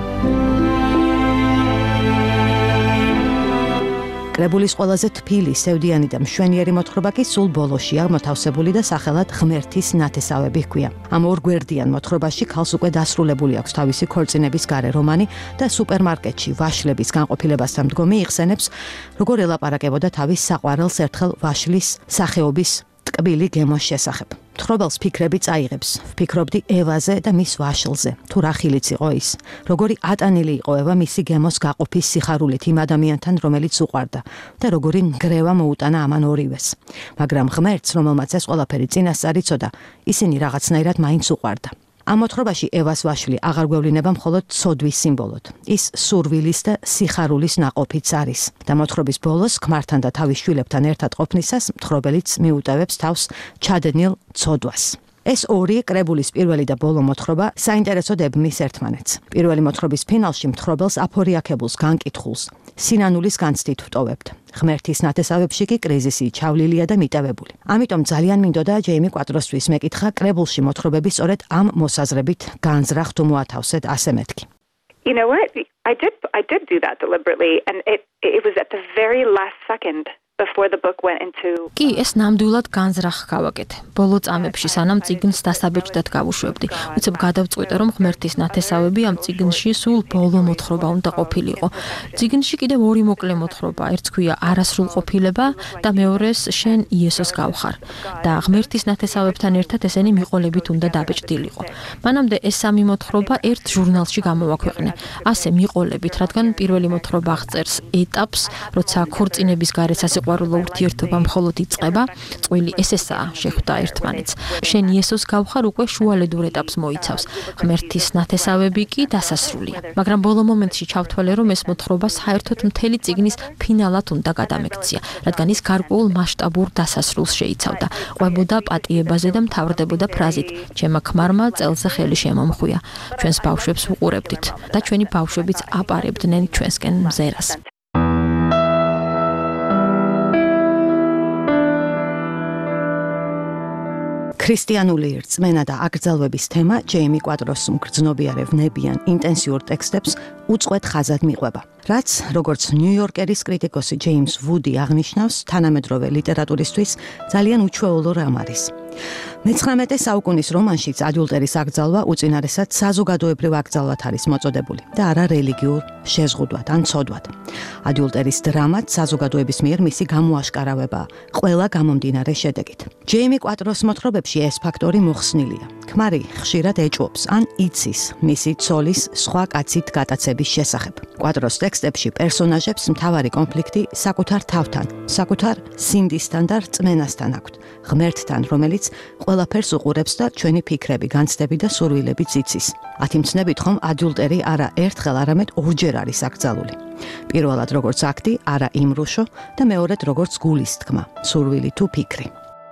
Speaker 9: კრებულის ყველაზე თბილი, სევდიანი და მშვენიერი მოთხრობა კი სულ ბოლოშია მოთავსებული და სახელად ღმერთის ნათესავები ჰქვია. ამ ორგვერდიან მოთხრობაში ქალს უკვე დასრულებული აქვს თავისი ქორწინების გარე რომანი და სუპერმარკეტში ვაშლების განყოფილებასთან მდგომი იხსენებს, როგორ ელაპარაკებოდა თავის საყვარელს ერთხელ ვაშლის სახეობის ტკბილი გემოს შესახებ. თხრობელს ფიქრები წაიღებს. ვფიქრობდი ევაზე და მის ვაშლზე. თუ რა ხილიც იყო ის. როგორი ატანილი იყო ევა მისი გემოს გაყოფის სიხარულით იმ ადამიანთან, რომელიც უყვარდა და როგორი ნგრევა მოუტანა ამან ორივეს. მაგრამ ღმერთს, რომელმაც ეს ყველაფერი წინასწარ იცოდა, ისინი რაღაცნაირად მაინც უყვარდა. ამ მოთხრობაში ევას ვაშლი აღარ გვევლინება მხოლოდ ცოდვის სიმბოლოდ. ის სურვილის და სიხარულის ნაყოფიც არის. და მოთხრობის ბოლოს ქმართან და თავის შვილებთან ერთად ყოფნისას მთხრობელიც მიუტევებს თავს ჩადენილ ცოდვას. ეს ორი კრებულის პირველი და ბოლო მოთხრობა საინტერესოდ ებმის ერთმანეთს. პირველი მოთხრობის ფინალში მთხრობელს აფორიაქებულს განკითხულს სინანულის განცდით ვტოვებთ. ღმერთის ნათესავებში კი კრიზისი ჩავლილია და მიტევებული. ამიტომ ძალიან მინდოდა ჯეიმი კვატროსთვის მეკითხა კრებულში მოთხრობები სწორედ ამ მოსაზრებით განზრახ თუ მოათავსეთ ასე მეთქი.
Speaker 10: You know what? I did I did do that deliberately and it it was at the very last second before the book went into
Speaker 11: კი ეს ნამდვილად განზრახ გავაკეთე. ბოლო წამებში სანამ წიგნს დასაბეჭდად გავუშვებდი. უცებ გადავწყვიტე რომ ღმერთის ნათესავები ამ წიგნში სულ ბოლო მოთხრობა უნდა ყოფილიყო. წიგნში კიდევ ორი მოკლე მოთხრობა, ერთს ქვია არასრულყოფილება და მეორეს შენ იესოს გავხარ. და ღმერთის ნათესავებთან ერთად ესენი მიყოლებით უნდა დაბეჭდილიყო. მანამდე ეს სამი მოთხრობა ერთ ჟურნალში გამოვაქვეყნე. ასე მიყოლებით, რადგან პირველი მოთხრობა აღწერს ეტაპს, როცა ქორწინების გარეთ სასიყვარულო ურთიერთობა მხოლოდ იწყება, წყვილი ესესაა შეხვდა ერთმანეთს. შენ იესოს გავხარ უკვე შუალედურ ეტაპს მოიცავს. ღმერთის ნათესავები კი დასასრულია. მაგრამ ბოლო მომენტში ჩავთვალე, რომ ეს მოთხრობა საერთოდ მთელი წიგნის ფინალად უნდა გადამექცია, რადგან ის გარკვეულ მასშტაბურ დასასრულს შეიცავდა. ყვებოდა პატიებაზე და მთავრდებოდა ფრაზით: ჩემმა ქმარმა წელზე ხელი შემომხვია. ჩვენს ბავშვებს ვუყურებდით და ჩვენი ბავშვებიც აპარებდნენ ჩვენსკენ მზერას.
Speaker 9: ქრისტიანული რწმენა და აკრძალვების თემა ჯეიმი კვატროს მგრძნობიარევნებიან ინტენსიურ ტექსტებს უწყვეტ ხაზად მიყვება. რაც, როგორც ნიუ-იორკერის კრიტიკოსი ჯეიმს ვუდი აღნიშნავს, თანამედროვე ლიტერატურისთვის ძალიან უჩვეულო რამ არის. მეცხრამეტე საუკუნის რომანშიც ადიულტერის აკრძალვა უწინარესად საზოგადოებრივ აკრძალვად არის მოწოდებული და არა რელიგიურ შეზღუდვად ან ცოდვად. ადიულტერის დრამაც საზოგადოების მიერ მისი გამოაშკარავება ყველა გამომდინარე შედეგით. ჯეიმი კვატროს მოთხრობებში ეს ფაქტორი მოხსნილია. ქმარი ხშირად ეჭვობს ან იცის მისი ცოლის სხვა კაცით გატაცების შესახებ. კვატროს ტექსტებში პერსონაჟებს მთავარი კონფლიქტი საკუთარ თავთან, საკუთარ სინდისთან და რწმენასთან აქვთ. ღმერთთან, რომელიც ყველაფერს უყურებს და ჩვენი ფიქრები, განცდები და სურვილებიც იცის. ათიმცნებით ხომ ადიულტერი არა ერთხელ, არამედ ორჯერ არის აკრძალული. პირველად როგორც აქტი, არა იმრუშო და მეორედ როგორც გულის თქმა, სურვილი თუ ფიქრი.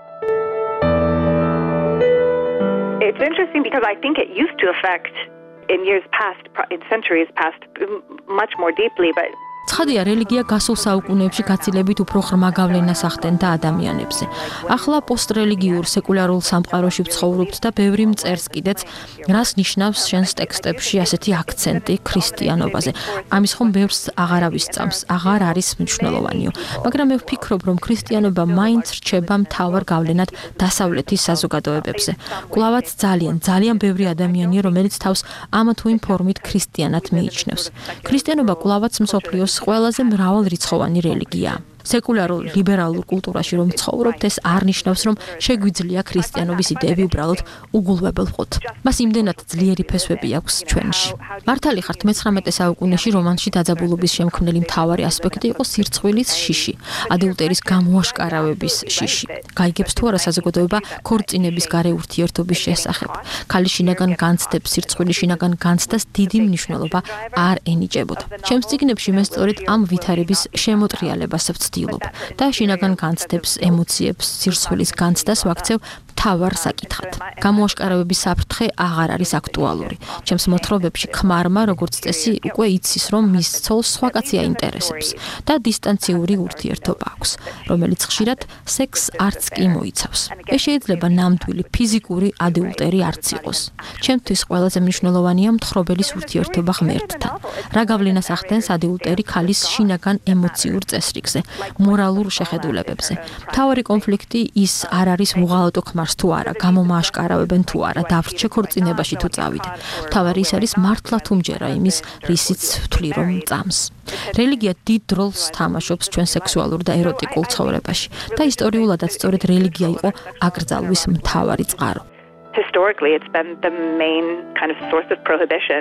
Speaker 10: It's interesting because I think it used to affect in years past, in centuries past, much more deeply, but
Speaker 11: ცხადია, რელიგია გასულ საუკუნეებში გაცილებით უფრო ღრმა გავლენას ახდენდა ადამიანებზე. ახლა პოსტრელიგიურ სეკულარულ სამყაროში ვცხოვრობთ და ბევრი მწერს კიდეც, რას ნიშნავს შენს ტექსტებში ასეთი აქცენტი ქრისტიანობაზე. ამის ხომ ბევრს აღარ ავისწამს, აღარ არის მნიშვნელოვანიო. მაგრამ მე ვფიქრობ, რომ ქრისტიანობა მაინც რჩება მთავარ გავლენად დასავლეთის საზოგადოებებზე. კვლავაც ძალიან, ძალიან ბევრი ადამიანია, რომელიც თავს ამ თუ იმ ფორმით ქრისტიანად მიიჩნევს. ქრისტიანობა კვლავაც მსოფლიოს ყველაზე მრავალრიცხოვანი რელიგიაა. სეკულარულ ლიბერალურ კულტურაში რომ ცხოვრობთ, ეს არ ნიშნავს, რომ შეგვიძლია ქრისტიანობის იდეები უბრალოდ უგულვებელყოთ. მას იმდენად ძლიერი ფესვები აქვს ჩვენში. მართალი ხართ, მეცხრამეტე საუკუნეში რომანში დაძაბულობის შემქმნელი მთავარი ასპექტი იყო სირცხვილის შიში, ადიულტერის გამოაშკარავების შიში. გაიგებს თუ არა საზოგადოება ქორწინების გარე ურთიერთობის შესახებ. ქალის შინაგან განცდებს, სირცხვილის შინაგან განცდას დიდი მნიშვნელობა არ ენიჭებოდა. ჩემს წიგნებში მე სწორედ ამ ვითარების შემოტრიალებას ვცდილობ და შინაგან განცდებს, ემოციებს, სირცხვილის განცდას ვაქცევ მთავარ საკითხად. გამოაშკარავების საფრთხე აღარ არის აქტუალური. ჩემს მოთხრობებში ქმარმა, როგორც წესი, უკვე იცის, რომ მის ცოლს სხვა კაცი აინტერესებს და დისტანციური ურთიერთობა აქვს, რომელიც ხშირად სექსს არც კი მოიცავს. ეს შეიძლება ნამდვილი ფიზიკური ადიულტერი არც იყოს. ჩემთვის ყველაზე მნიშვნელოვანია მთხრობელის ურთიერთობა ღმერთთან. რა გავლენას ახდენს ადიულტერი ქალის შინაგან ემოციურ წესრიგზე, მორალურ შეხედულებებზე. მთავარი კონფლიქტი ის არ არის უღალატო ქმარს თუ არა, გამომააშკარავებენ თუ არა, დავრჩე ქორწინებაში თუ წავიდე. მთავარი ის არის მართლა თუ მჯერა იმის, რისიც ვთვლი რომ წამს. რელიგია დიდ როლს თამაშობს ჩვენ სექსუალურ და ეროტიკულ ცხოვრებაში და ისტორიულადაც სწორედ რელიგია იყო აკრძალვის მთავარი წყარო.
Speaker 10: Historically, it's been the main kind of source of prohibition.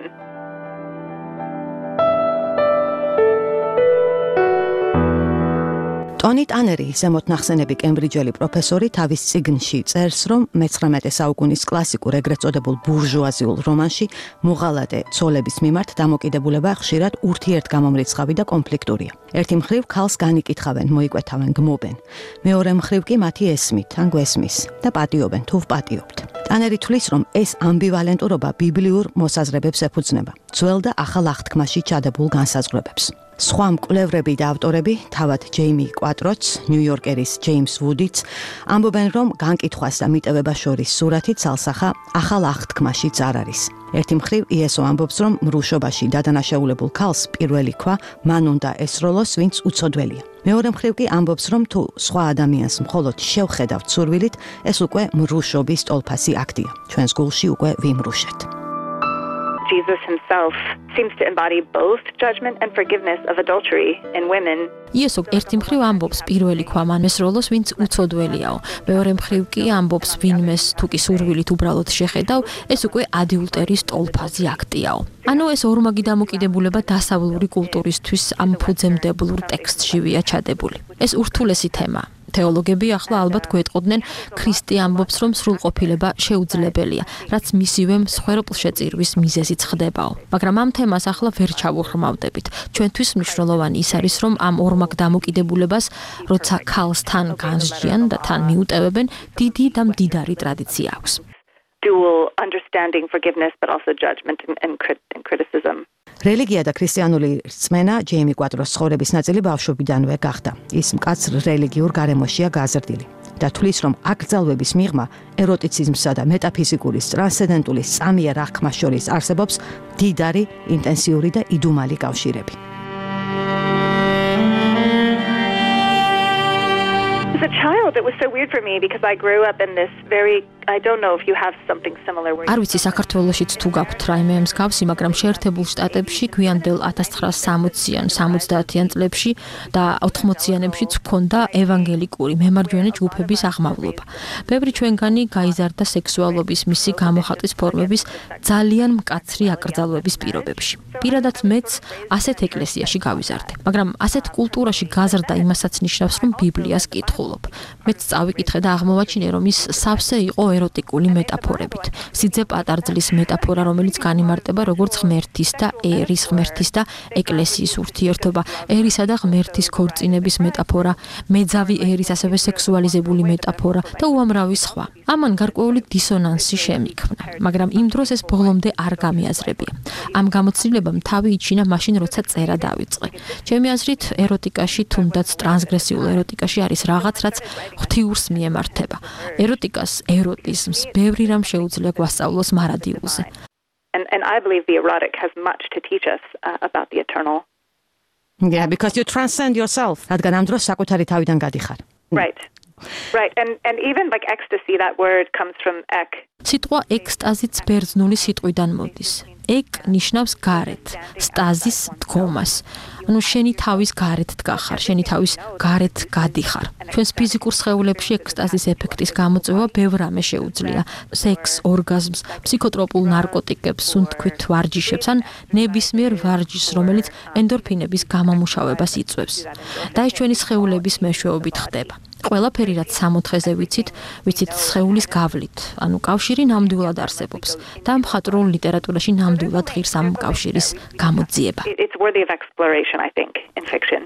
Speaker 9: ტონი ტანერი, ზემოთ ნახსენები კემბრიჯელი პროფესორი, თავის წიგნში წერს, რომ მეცხრამეტე საუკუნის კლასიკურ ეგრეთ წოდებულ ბურჟუაზიულ რომანში მოღალატე ცოლების მიმართ დამოკიდებულება ხშირად ურთიერთგამომრიცხავი და კონფლიქტურია. ერთი მხრივ ქალს განიკითხავენ, მოიკვეთავენ, გმობენ. მეორე მხრივ კი მათი ესმით, ან გვესმის და პატიობენ თუ ვპატიობთ. ტანერი თვლის, რომ ეს ამბივალენტურობა ბიბლიურ მოსაზრებებს ეფუძნება, ძველ და ახალ აღთქმაში ჩადებულ განსაზღვრებებს. სხვა მკვლევრები და ავტორები, თავად ჯეიმი კვატროც, ნიუ-იორკერის ჯეიმს ვუდიც, ამბობენ, რომ განკითხვას და მიტევებას შორის სურათი ცალსახა ახალ აღთქმაშიც არ არის. ერთი მხრივ იესო ამბობს, რომ მრუშობაში დადანაშაულებულ ქალს პირველი ქვა მან უნდა ესროლოს, ვინც უცოდველია. მეორე მხრივ კი ამბობს, რომ თუ სხვა ადამიანს მხოლოდ შევხედავთ სურვილით, ეს უკვე მრუშობის ტოლფასი აქტია. ჩვენს გულში უკვე ვიმრუშეთ.
Speaker 10: Jesus himself seems to embody both judgment and forgiveness of adultery in women.
Speaker 11: იესო ერთი მხრივ ამბობს პირველი ქვა მან ესროლოს, ვინც უცოდველიაო. მეორე მხრივ კი ამბობს ვინმეს თუ კი სურვილით უბრალოდ შეხედავ, ეს უკვე ადიულტერის ტოლფაზი აქტიაო. ანუ ეს ორმაგი დამოკიდებულება დასავლური კულტურისთვის ამ ფუძემდებლურ ტექსტშივეა ჩადებული. ეს ურთულესი თემაა. თეოლოგები ახლა ალბათ გვეტყოდნენ, ქრისტე ამბობს, რომ სრულყოფილება შეუძლებელია, რაც მისივე მსხვერპლშეწირვის მიზეზიც ხდებაო. მაგრამ ამ თემას ახლა ვერ ჩავუხრმავდებით. ჩვენთვის მნიშვნელოვანი ის არის, რომ ამ ორმაგ დამოკიდებულებას, როცა ქალს თან განსჯიან და თან მიუტევებენ, დიდი და მდიდარი ტრადიცია აქვს.
Speaker 10: Dual understanding, forgiveness, but also judgment and, and, and criticism.
Speaker 9: რელიგია და ქრისტიანული რწმენა ჯეიმი კვატროს ცხოვრების ნაწილი ბავშვობიდანვე გახდა. ის მკაცრ რელიგიურ გარემოშია გაზრდილი და თვლის, რომ აკრძალვების მიღმა ეროტიციზმსა და მეტაფიზიკური ტრანსცენდენტული წამიერ აღქმას შორის არსებობს დიდარი, ინტენსიური და იდუმალი კავშირები.
Speaker 10: As a child, it was so weird for me because I grew up in this very, I don't know if you have something similar where
Speaker 11: არ ვიცი საქართველოშიც თუ გაქვთ რაიმე მსგავსი, მაგრამ შეერთებულ შტატებში გვიანდელ ათას ცხრაასocijan სამოცდაათიან წლებში და ოთხმოციანებშიც ჰქონდა ევანგელიკური მემარჯვენე ჯგუფების აღმავლობა. ბევრი ჩვენგანი გაიზარდა სექსუალობის მისი გამოხატვის ფორმების ძალიან მკაცრი აკრძალვების პირობებში. პირადად მეც ასეთ ეკლესიაში გავიზარდე, მაგრამ ასეთ კულტურაში გაზრდა იმასაც ნიშნავს, რომ ბიბლიას კითხულობ. მეც წავიკითხე და აღმოვაჩინე, რომ ის სავსე იყო ეროტიკული მეტაფორებით. სიძე პატარძლის მეტაფორა, რომელიც განიმარტება როგორც ღმერთის და ერის, ღმერთის და ეკლესიის ურთიერთობა, ერისა და ღმერთის ქორწინების მეტაფორა, მეძავი ერის ასევე სექსუალიზებული მეტაფორა და უამრავი სხვა. ამან გარკვეული დისონანსი შემიქმნა, მაგრამ იმ დროს ეს ბოლომდე არ გამიაზრებია. ამ გამოცდილებამ თავი იჩინა მაშინ, როცა წერა დავიწყე. ჩემი აზრით, ეროტიკაში, თუნდაც ტრანსგრესიულ ეროტიკაში არის რაღაც, რაც ღვთიურს მიემართება. ეროტიკას, ეროტიზმს, ბევრი რამ შეუძლია გვასწავლოს მარადიულზე.
Speaker 10: And and I believe the erotic has much to teach us uh, about the eternal.
Speaker 9: Yeah, because you transcend yourself. რადგან ამ დროს საკუთარი თავიდან გადიხარ.
Speaker 10: Right. Right. And and even like ecstasy, that word comes from ek.
Speaker 11: სიტყვა ექსტაზიც ბერძნული სიტყვიდან მოდის. ეკ ნიშნავს გარეთ, სტაზის დგომას. ანუ შენი თავის გარეთ დგახარ, შენი თავის გარეთ გადიხარ. ჩვენს ფიზიკურ სხეულებში ექსტაზის ეფექტის გამოწვევა ბევრ რამე შეუძლია. სექს, ორგაზმს, ფსიქოტროპულ ნარკოტიკებს, სუნთქვით ვარჯიშებს ან ნებისმიერ ვარჯიშს, რომელიც ენდორფინების გამომუშავებას იწვევს. და ეს ჩვენი სხეულების მეშვეობით ხდება. ყველაფერი, რაც სამოთხეზე ვიცით, ვიცით სხეულის გავლით, ანუ კავშირი ნამდვილად არსებობს და მხატვრულ ლიტერატურაში ნამდვილად ღირს ამ კავშირის გამოძიება.
Speaker 10: It's worthy of exploration, I think, in fiction.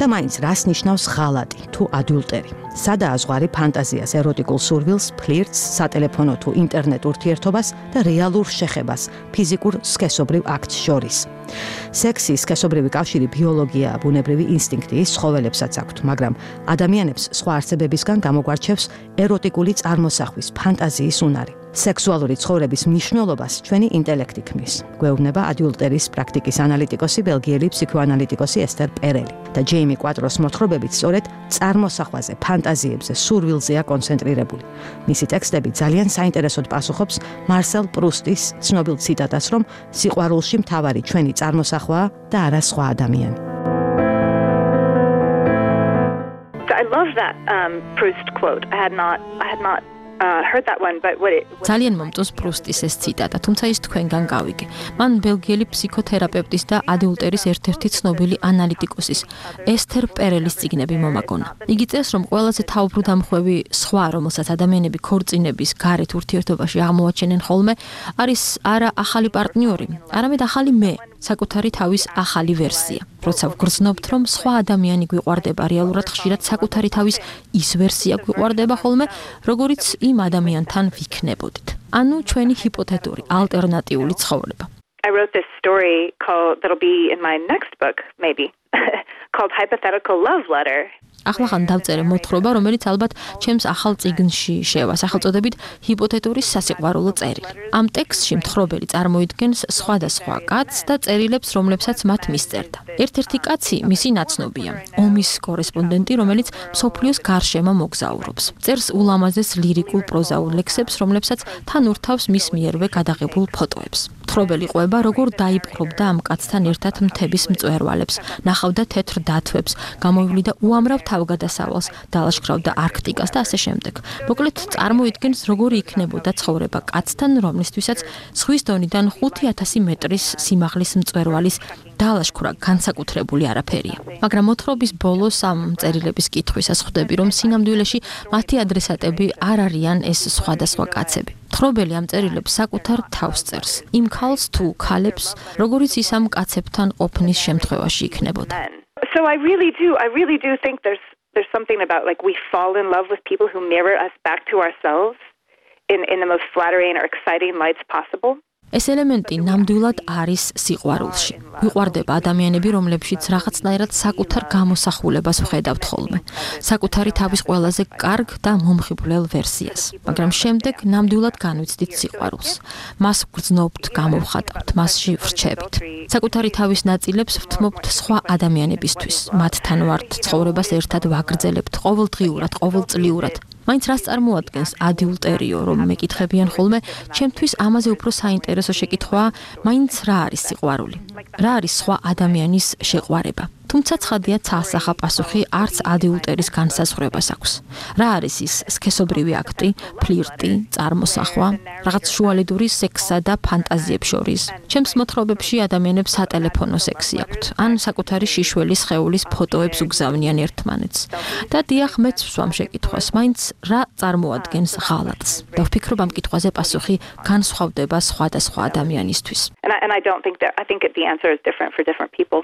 Speaker 9: მაინც რას ნიშნავს ღალატი თუ ადულტერი? სადაა ზღვარი ფანტაზიას, ეროტიკულ სურვილს, ფლირტს, სატელეფონო თუ ინტერნეტ ურთიერთობას და რეალურ შეხებას, ფიზიკურ სქესობრივ აქტს შორის. სექსი, სქესობრივი კავშირი ბიოლოგიაა, ბუნებრივი ინსტინქტი ის ცხოველებსაც აქვთ, მაგრამ ადამიანებს სხვა არსებებისგან გამოგვარჩევს ეროტიკული წარმოსახვის, ფანტაზიის უნარი. სექსუალური ცხოვრების მნიშვნელობას ჩვენი ინტელექტი ქმნის. გვეუბნება ადულტერის პრაქტიკის ანალიტიკოსი, ბელგიელი ფსიქოანალიტიკოსი ესთერ პერელი და ჯეიმი კვატროს მოთხრობებით სწორედ წარმოსახვაზე, ფანტაზიებზე, სურვილზეა კონცენტრირებული. მისი ტექსტები ძალიან საინტერესოდ პასუხობს მარსელ პრუსტის ცნობილ ციტატას, რომ სიყვარულში მთავარი ჩვენი წარმოსახვაა და არა სხვა ადამიანი.
Speaker 10: I love that um, Proust quote. I had not, I had not uh, heard that one, but what it...
Speaker 11: ძალიან მომწონს პრუსტის ეს ციტატა, თუმცა ის თქვენგან გავიგე. მან ბელგიელი ფსიქოთერაპევტის და ადულტერის ერთ-ერთი ცნობილი ანალიტიკოსის, ესთერ პერელის წიგნები მომაგონა. იგი წერს, რომ ყველაზე თავბრუდამხვევი სხვა, რომელსაც ადამიანები ქორწინების გარეთ ურთიერთობაში აღმოაჩენენ ხოლმე, არის არა ახალი პარტნიორი, არამედ ახალი მე. საკუთარი თავის ახალი ვერსია. როცა ვგრძნობთ, რომ სხვა ადამიანი გვიყვარდება, რეალურად ხშირად საკუთარი თავის ის ვერსია გვიყვარდება ხოლმე, როგორიც იმ ადამიანთან ვიქნებოდით. ანუ ჩვენი ჰიპოთეტური, ალტერნატიული ცხოვრება.
Speaker 10: I wrote this story called that'll be in my next book, maybe, called Hypothetical Love Letter.
Speaker 11: ახლა დავწერე მოთხრობა, რომელიც ალბათ ჩემს ახალ წიგნში შევა, სახელწოდებით ჰიპოთეტური სასიყვარულო წერილი. ამ ტექსტში მთხრობელი წარმოიდგენს სხვადასხვა კაცს და წერილებს, რომლებსაც მათ მისწერდა. ერთ-ერთი კაცი მისი ნაცნობია, ომის კორესპონდენტი, რომელიც მსოფლიოს გარშემო მოგზაურობს. წერს ულამაზეს ლირიკულ პროზაულ ლექსებს, რომლებსაც თან ურთავს მის მიერვე გადაღებულ ფოტოებს. მთხრობელი ყვება, როგორ დაიპყრობდა ამ კაცთან ერთად მთების მწვერვალებს, ნახავდა თეთრ დათვებს, გამოივლიდა უამრავ თავგადასავალს, დალაშქრავდა არქტიკას და ასე შემდეგ. მოკლედ წარმოიდგენს, როგორი იქნებოდა ცხოვრება კაცთან, რომლისთვისაც ზღვის დონიდან ხუთი ათასი მეტრის სიმაღლის მწვერვალის დალაშქვრა განსაკუთრებული არაფერია. მაგრამ მოთხრობის ბოლოს ამ წერილების კითხვისას ხვდები, რომ სინამდვილეში მათი ადრესატები არ არიან ეს სხვადასხვა კაცები. მთხრობელი ამ წერილებს საკუთარ თავს წერს, იმ ქალს თუ ქალებს, როგორიც ის ამ კაცებთან ყოფნის შემთხვევაში იქნებოდა.
Speaker 10: So I really do, I really do think there's there's something about like we fall in love with people who mirror us back to ourselves in in the most flattering or exciting lights possible.
Speaker 11: ეს ელემენტი ნამდვილად არის სიყვარულში. გვიყვარდება ადამიანები, რომლებშიც რაღაცნაირად საკუთარ გამოსახულებას ვხედავთ ხოლმე, საკუთარი თავის ყველაზე კარგ და მომხიბვლელ ვერსიას. მაგრამ შემდეგ ნამდვილად განვიცდით სიყვარულს. მას ვგრძნობთ, გამოვხატავთ, მასში ვრჩებით. საკუთარი თავის ნაწილებს ვთმობთ სხვა ადამიანებისთვის. მათთან ვართ, ცხოვრებას ერთად ვაგრძელებთ, ყოველდღიურად, ყოველწლიურად. მაინც რას წარმოადგენს ადულტერიო, რომ მეკითხებიან ხოლმე, ჩემთვის ამაზე უფრო საინტერესო შეკითხვაა, მაინც რა არის სიყვარული? რა არის სხვა ადამიანის შეყვარება? თუმცა ცხადია, ცალსახა პასუხი არც ადულტერის განსაზღვრებას აქვს. რა არის ის სქესობრივი აქტი, ფლირტი, წარმოსახვა, რაღაც შუალედური სექსსა და ფანტაზიებს შორის? ჩემს მოთხრობებში ადამიანებს სატელეფონო სექსი აქვთ, ან საკუთარი შიშველის სხეულის ფოტოებს უგზავნიან ერთმანეთს. და დიახ, მეც ვსვამ შეკითხვას, მაინც რა წარმოადგენს ღალატს? და ვფიქრობ, ამ კითხვაზე პასუხი განსხვავდება სხვადასხვა ადამიანისთვის.
Speaker 10: And I, and I don't think that I think that the answer is different for different people.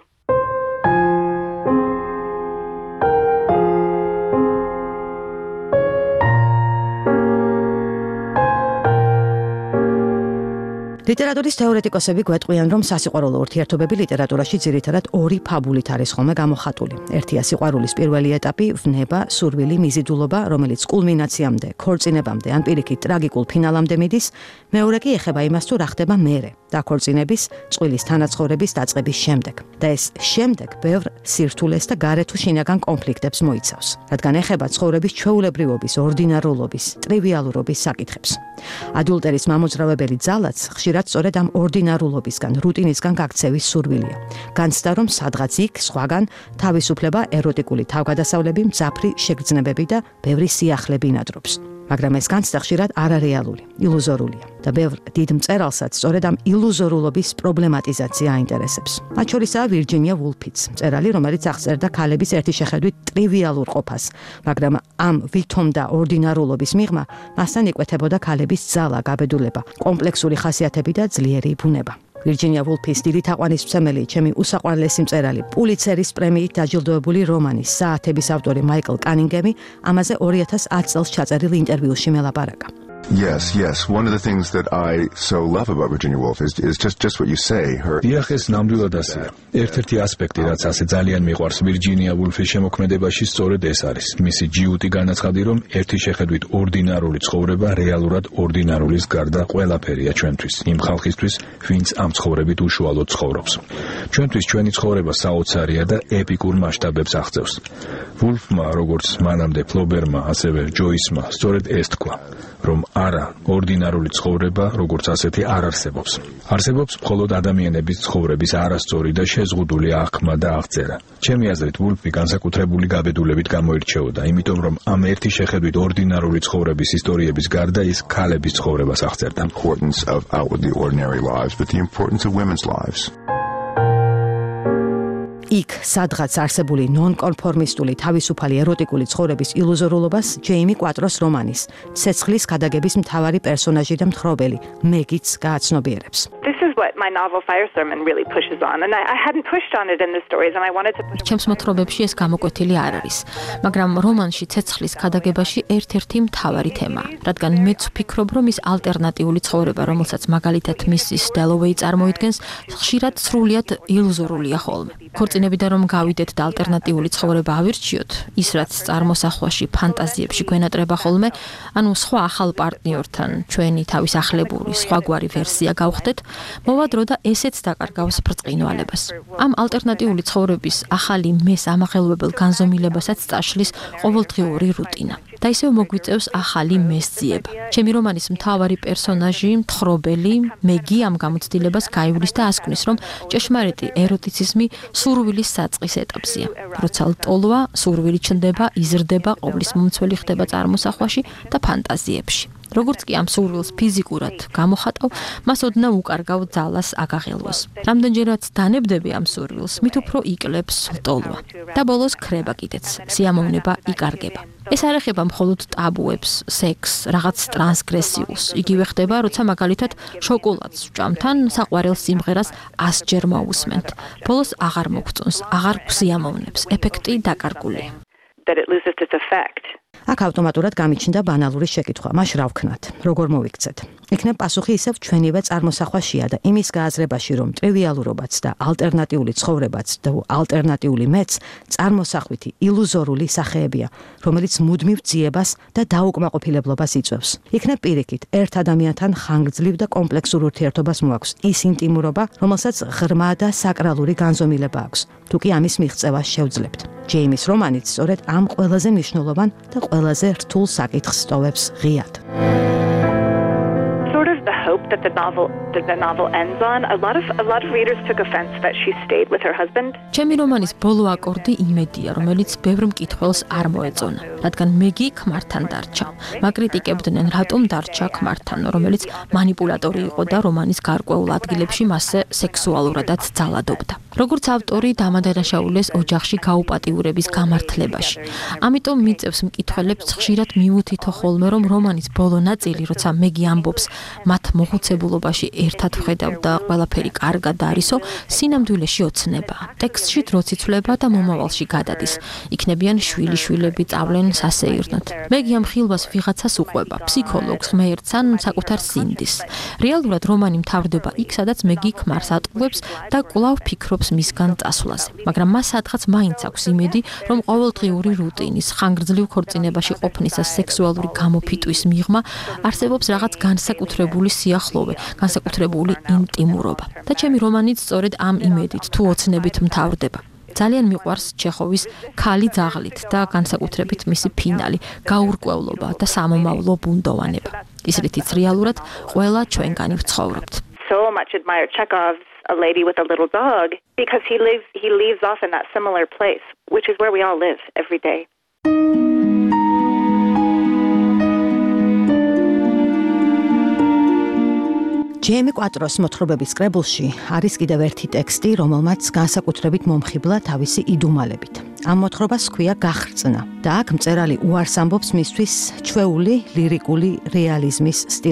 Speaker 9: ლიტერატურის თეორეტიკოსები გვეტყვიან, რომ სასიყვარულო ურთიერთობები ლიტერატურაში ძირითადად ორი ფაბულით არის ხოლმე გამოხატული. ერთია სიყვარულის პირველი ეტაპი, ვნება, სურვილი, მიზიდულობა, რომელიც კულმინაციამდე, ქორწინებამდე ან პირიქით ტრაგიკულ ფინალამდე მიდის, მეორე კი ეხება იმას, თუ რა ხდება მერე, დაქორწინების, წვილის თანაცხოვრების დაწყების შემდეგ. და ეს შემდეგ ბევრ სირთულეს და გარეთ თუ შინაგან კონფლიქტებს მოიცავს, რადგან ეხება ცხოვრების ჩვეულებრივობის, ორდინარულობის, ტრივიალურობის საკითხებს. ადულტერის მამოძრავებელი ძალაც ხშირად სწორედ ამ ორდინარულობისგან, რუტინისგან გაქცევის სურვილია. განცდა, რომ სადღაც იქ სხვაგან თავისუფლება, ეროტიკული თავგადასავლები, მძაფრი შეგრძნებები და ბევრი სიახლე ბინადრობს. მაგრამ ეს განცდა ხშირად არარეალური, ილუზორულია და ბევრ დიდ მწერალსაც სწორედ ამ ილუზორულობის პრობლემატიზაცია აინტერესებს. მათ შორისაა ვირჯინია ვულფიც, მწერალი, რომელიც აღწერდა ქალების ერთი შეხედვით ტრივიალურ ყოფას, მაგრამ ამ ვითომ და ორდინარულობის მიღმა მასთან იკვეთებოდა ქალების ძალა, გაბედულება, კომპლექსური ხასიათები და ძლიერი ბუნება. ვირჯინია ვულფის დიდი თაყვანისმცემელი, ჩემი უსაყვარლესი მწერალი, პულიცერის პრემიით დაჯილდოებული რომანის საათების ავტორი მაიკლ კანინგემი ამაზე ორი ათას ათი წელს ჩაწერილ ინტერვიუში მელაპარაკა.
Speaker 12: Yes, yes. One of the things that I so love about Virginia Woolf is is just just what you say. Her
Speaker 2: დიახ, ეს ნამდვილად ასეა. ერთ-ერთი ასპექტი, რაც ასე ძალიან მიყვარს ვირჯინია ვულფის შემოქმედებაში, სწორედ ეს არის. მისი ჯიუტი განაცხადი, რომ ერთი შეხედვით ორდინარული ცხოვრება რეალურად ორდინარულის გარდა ყველაფერია ჩვენთვის, იმ ხალხისთვის, ვინც ამ ცხოვრებით უშუალოდ ცხოვრობს. ჩვენთვის ჩვენი ცხოვრება საოცარია და ეპიკურ მასშტაბებს აღწევს. ვულფმა, როგორც მანამდე ფლობერმა, ასევე ჯოისმა, სწორედ ეს თქვა, რომ არა, ორდინარული ცხოვრება, როგორც ასეთი არ არსებობს. არსებობს მხოლოდ ადამიანების ცხოვრების არასწორი და შეზღუდული აღქმა და აღწერა. ჩემი აზრით, ვულფი განსაკუთრებული გაბედულებით გამოირჩეოდა, იმიტომ რომ ამ ერთი შეხედვით ორდინარული ცხოვრების ისტორიების გარდა ის ქალების ცხოვრებას აღწერდა.
Speaker 12: importance of outwardly ordinary lives, but the importance of women's lives.
Speaker 9: იქ, სადღაც არსებული ნონკონფორმისტული თავისუფალი ეროტიკული ცხოვრების ილუზორულობას ჯეიმი კვატროს რომანის ცეცხლის ქადაგების მთავარი პერსონაჟი და მთხრობელი მეგიც გააცნობიერებს.
Speaker 10: This is what my novel Fire Sermon really pushes on, and I, I hadn't pushed on it in the stories, and I wanted to push.
Speaker 11: ჩემს მოთხრობებში ეს გამოკვეთილი არ არის, მაგრამ რომანში ცეცხლის ქადაგებაში ერთ-ერთი მთავარი თემაა, რადგან მეც ვფიქრობ, რომ ის ალტერნატიული ცხოვრება, რომელსაც მაგალითად მისის დელოვეი წარმოიდგენს, ხშირად სრულიად ილუზორულია ხოლმე. ქორწინებიდან რომ გავიდეთ და ალტერნატიული ცხოვრება ავირჩიოთ, ის რაც წარმოსახვაში, ფანტაზიებში გვენატრება ხოლმე, ანუ სხვა ახალ პარტნიორთან ჩვენი თავის ახლებური სხვაგვარი ვერსია გავხდეთ, მოვა დრო და ესეც დაკარგავს ბრწყინვალებას. ამ ალტერნატიული ცხოვრების ახალი მეს ამაღელვებელ განზომილებასაც წაშლის ყოველდღიური რუტინა. და ისევ მოგვიწევს ახალი მესძიება. ჩემი რომანის მთავარი პერსონაჟი, მთხრობელი, მეგი ამ გამოცდილებას გაივლის და ასკვნის, რომ ჭეშმარიტი ეროტიციზმი სურვილის საწყის ეტაპზეა. როცა ლტოლვა, სურვილი ჩნდება, იზრდება, ყოვლის მომცველი ხდება წარმოსახვაში და ფანტაზიებში. როგორც კი ამ სურვილს ფიზიკურად გამოხატავ, მას ოდნავ უკარგავ ძალას აგაღელვოს. რამდენჯერაც დანებდები ამ სურვილს, მით უფრო იკლებს ლტოლვა. და ბოლოს ქრება კიდეც, სიამოვნება იკარგება. ეს არ ეხება მხოლოდ ტაბუებს, სექსს, რაღაც ტრანსგრესიულს. იგივე ხდება, როცა მაგალითად შოკოლადს ვჭამთან, საყვარელ სიმღერას ასჯერ მოვუსმენთ. ბოლოს აღარ მოგწონს, აღარ გვსიამოვნებს, ეფექტი დაკარგულია.
Speaker 10: That it loses its effect.
Speaker 9: აქ ავტომატურად გამიჩნდა ბანალური შეკითხვა, მას რა ვქნათ, როგორ მოვიქცეთ. იქნებ პასუხი ისევ ჩვენივე წარმოსახვაშია და იმის გააზრებაში, რომ ტრივიალურობაც და ალტერნატიული ცხოვრებაც და ალტერნატიული მეც წარმოსახვითი ილუზორული სახეებია, რომელიც მუდმივ ძიებას და დაუკმაყოფილებლობას იწვევს. იქნებ პირიქით, ერთ ადამიანთან ხანგრძლივ და კომპლექსურ ურთიერთობას მოაქვს ის ინტიმურობა, რომელსაც ღრმა და საკრალური განზომილება აქვს. თუ კი ამის მიღწევა შევძლებთ. ჯეიმის რომანიც სწორედ ამ ყველაზე მნიშვნელოვან და ყველაზე რთულ საკითხს ტოვებს ღიად.
Speaker 10: Sort of the hope that the novel that the novel ends on. A lot of a lot of readers took offense that she stayed with her husband.
Speaker 11: ჩემი რომანის ბოლო აკორდი იმედია, რომელიც ბევრ მკითხველს არ მოეწონა, რადგან მეგი ქმართან დარჩა. მაკრიტიკებდნენ, რატომ დარჩა ქმართან, რომელიც მანიპულატორი იყო და რომანის გარკვეულ ადგილებში მასზე სექსუალურადაც ძალადობდა. როგორც ავტორი დამადანაშაულეს ოჯახში გაუპატიურების გამართლებაში. ამიტომ მიწევს მკითხველებს ხშირად მიუთითო ხოლმე, რომ რომანის ბოლო ნაწილი, როცა მეგი ამბობს, მათ მოხუცებულობაში ერთად ვხედავ და ყველაფერი კარგად არისო, სინამდვილეში ოცნება. ტექსტში დროც იცვლება და მომავალში გადადის. იქნებიან შვილი-შვილები წავლენ სასეირნოდ. მეგი ამ ხილვას ვიღაცას უყვება, ფსიქოლოგს, ღმერთს ან საკუთარ სინდის. რეალურად რომანი მთავრდება იქ, სადაც მეგი ქმარს ატყუებს და კვლავ ფიქრობს მისგან წასვლაზე. მაგრამ მას სადღაც მაინც აქვს იმედი, რომ ყოველდღიური რუტინის, ხანგრძლივ ქორწინებაში ყოფნის და სექსუალური გამოფიტვის მიღმა არსებობს რაღაც განსაკუთრებული სიახლოვე, განსაკუთრებული ინტიმურობა. და ჩემი რომანიც სწორედ ამ იმედით თუ ოცნებით მთავრდება. ძალიან მიყვარს ჩეხოვის ქალი ძაღლით და განსაკუთრებით მისი ფინალი, გაურკვევლობა და სამომავლო ბუნდოვანება. ის რითიც რეალურად ყველა ჩვენგანი ვცხოვრობთ.
Speaker 10: So much admire Chekhov's A Lady with a Little Dog because he lives he leaves off in that similar place, which is where we all live every day.
Speaker 9: ჯეიმი კვატროს მოთხრობების კრებულში არის კიდევ ერთი ტექსტი, რომელმაც განსაკუთრებით მომხიბლა თავისი იდუმალებით. ამ მოთხრობას ჰქვია გახრწნა და აქ მწერალი უარს ამბობს მისთვის ჩვეული ლირიკული რეალიზმის სტილზე.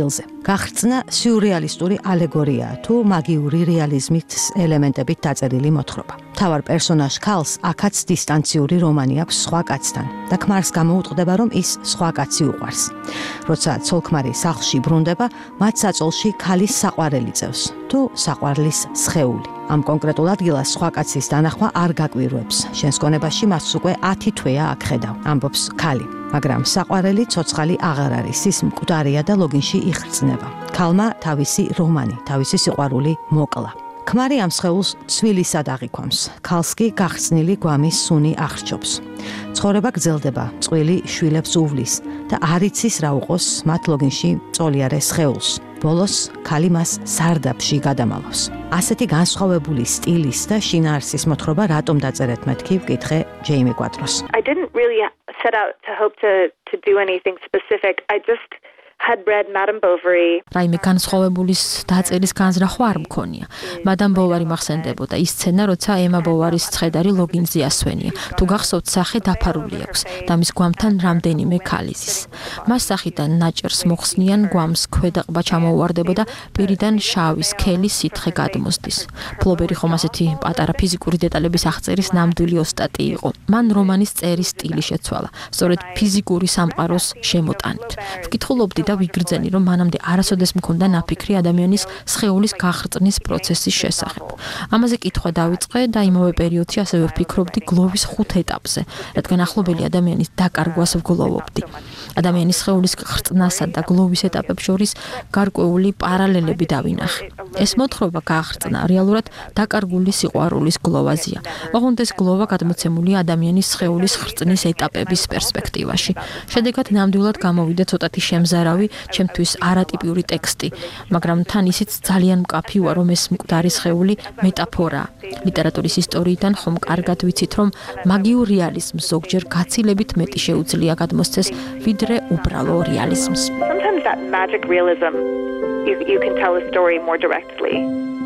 Speaker 9: გახრძნა სიურრეალისტური ალეგორიაა თუ მაგიური რეალიზმის ელემენტებით დაწერილი მოთხრობა. თავარ პერსონაჟ ქალს აქაც დისტანციური რომანი აქვს სხვა კაცთან და ქმარს გამოუტყდება, რომ ის სხვა კაცი უყვარს. როცა ცოლ-ქმარი სახლში ბრუნდება, მათ საწოლში ქალის საყვარელი წევს თუ საყვარლის სხეული. ამ კონკრეტულ ადგილას სხვა კაცის დანახვა არ გაკვირვებს. შენს გონებაში მას უკვე ათი თვეა აქ ხედავ, ამბობს ქალი. მაგრამ საყვარელი ცოცხალი აღარ არის, ის მკვდარია და ლოგინში იხრწნება. ქალმა თავისი რომანი, თავისი სიყვარული მოკლა. ქმარი ამ სხეულს ცვილისად აღიქვამს, ქალს კი გახსნილი გვამის სუნი აღრჩობს. ცხოვრება გრძელდება, წყვილი შვილებს უვლის და არ იცის რა უყოს მათ ლოგინში წოლიარე სხეულს. ბოლოს ქალი მას სარდაფში გადამალავს. ასეთი განსხვავებული სტილის და შინაარსის მოთხრობა რატომ დაწერეთ მეთქი, ვკითხე ჯეიმი კვატროს.
Speaker 10: I didn't really set out to hope to to do anything specific. I just had read Madame Bovary.
Speaker 11: რაიმე განსხვავებულის დაწერის განზრახვა არ მქონია. Madame Bovary მახსენდებოდა ის სცენა, როცა ემა ბოვარის ცხედარი ლოგინზე ასვენია. თუ გახსოვთ, სახე დაფარული აქვს და მის გვამთან რამდენიმე ქალიზის. მას სახიდან ნაჭერს მოხსნიან გვამს ქვედაყბა ჩამოუვარდებოდა პირიდან შავი სქელი სითხე გადმოსდის. ფლობერი ხომ ასეთი პატარა ფიზიკური დეტალების აღწერის ნამდვილი ოსტატი იყო. მან რომანის წერის სტილი შეცვალა, სწორედ ფიზიკური სამყაროს შემოტანით. ვკითხულობდი და ვიგრძენი, რომ მანამდე არასოდეს მქონდა ნაფიქრი ადამიანის სხეულის გახრწნის პროცესის შესახებ. ამაზე კითხვა დავიწყე და იმავე პერიოდში ასევე ვფიქრობდი გლოვის ხუთ ეტაპზე, რადგან ახლობელი ადამიანის დაკარგვას ვგლოვობდი. ადამიანის სხეულის ხრწნასა და გლოვის ეტაპებს შორის გარკვეული პარალელები დავინახე. ეს მოთხრობა გახრწნა რეალურად დაკარგული სიყვარულის გლოვაზეა. ოღონდ ეს გლოვა გადმოცემულია ადამიანის სხეულის ხრწნის ეტაპების პერსპექტივაში. შედეგად ნამდვილად გამოვიდა ცოტათი შემზარავი ჩემთვის არატიპიური ტექსტი, მაგრამ თან ისიც ძალიან მკაფიოა, რომ ეს მკვდარი სხეული მეტაფორაა. ლიტერატურის ისტორიიდან ხომ კარგად ვიცით, რომ მაგიურ რეალიზმს ზოგჯერ გაცილებით მეტი შეუძლია გადმოსცეს, ვიდრე უბრალო რეალიზმს.
Speaker 10: Sometimes that magic realism, you, you can tell a story more directly.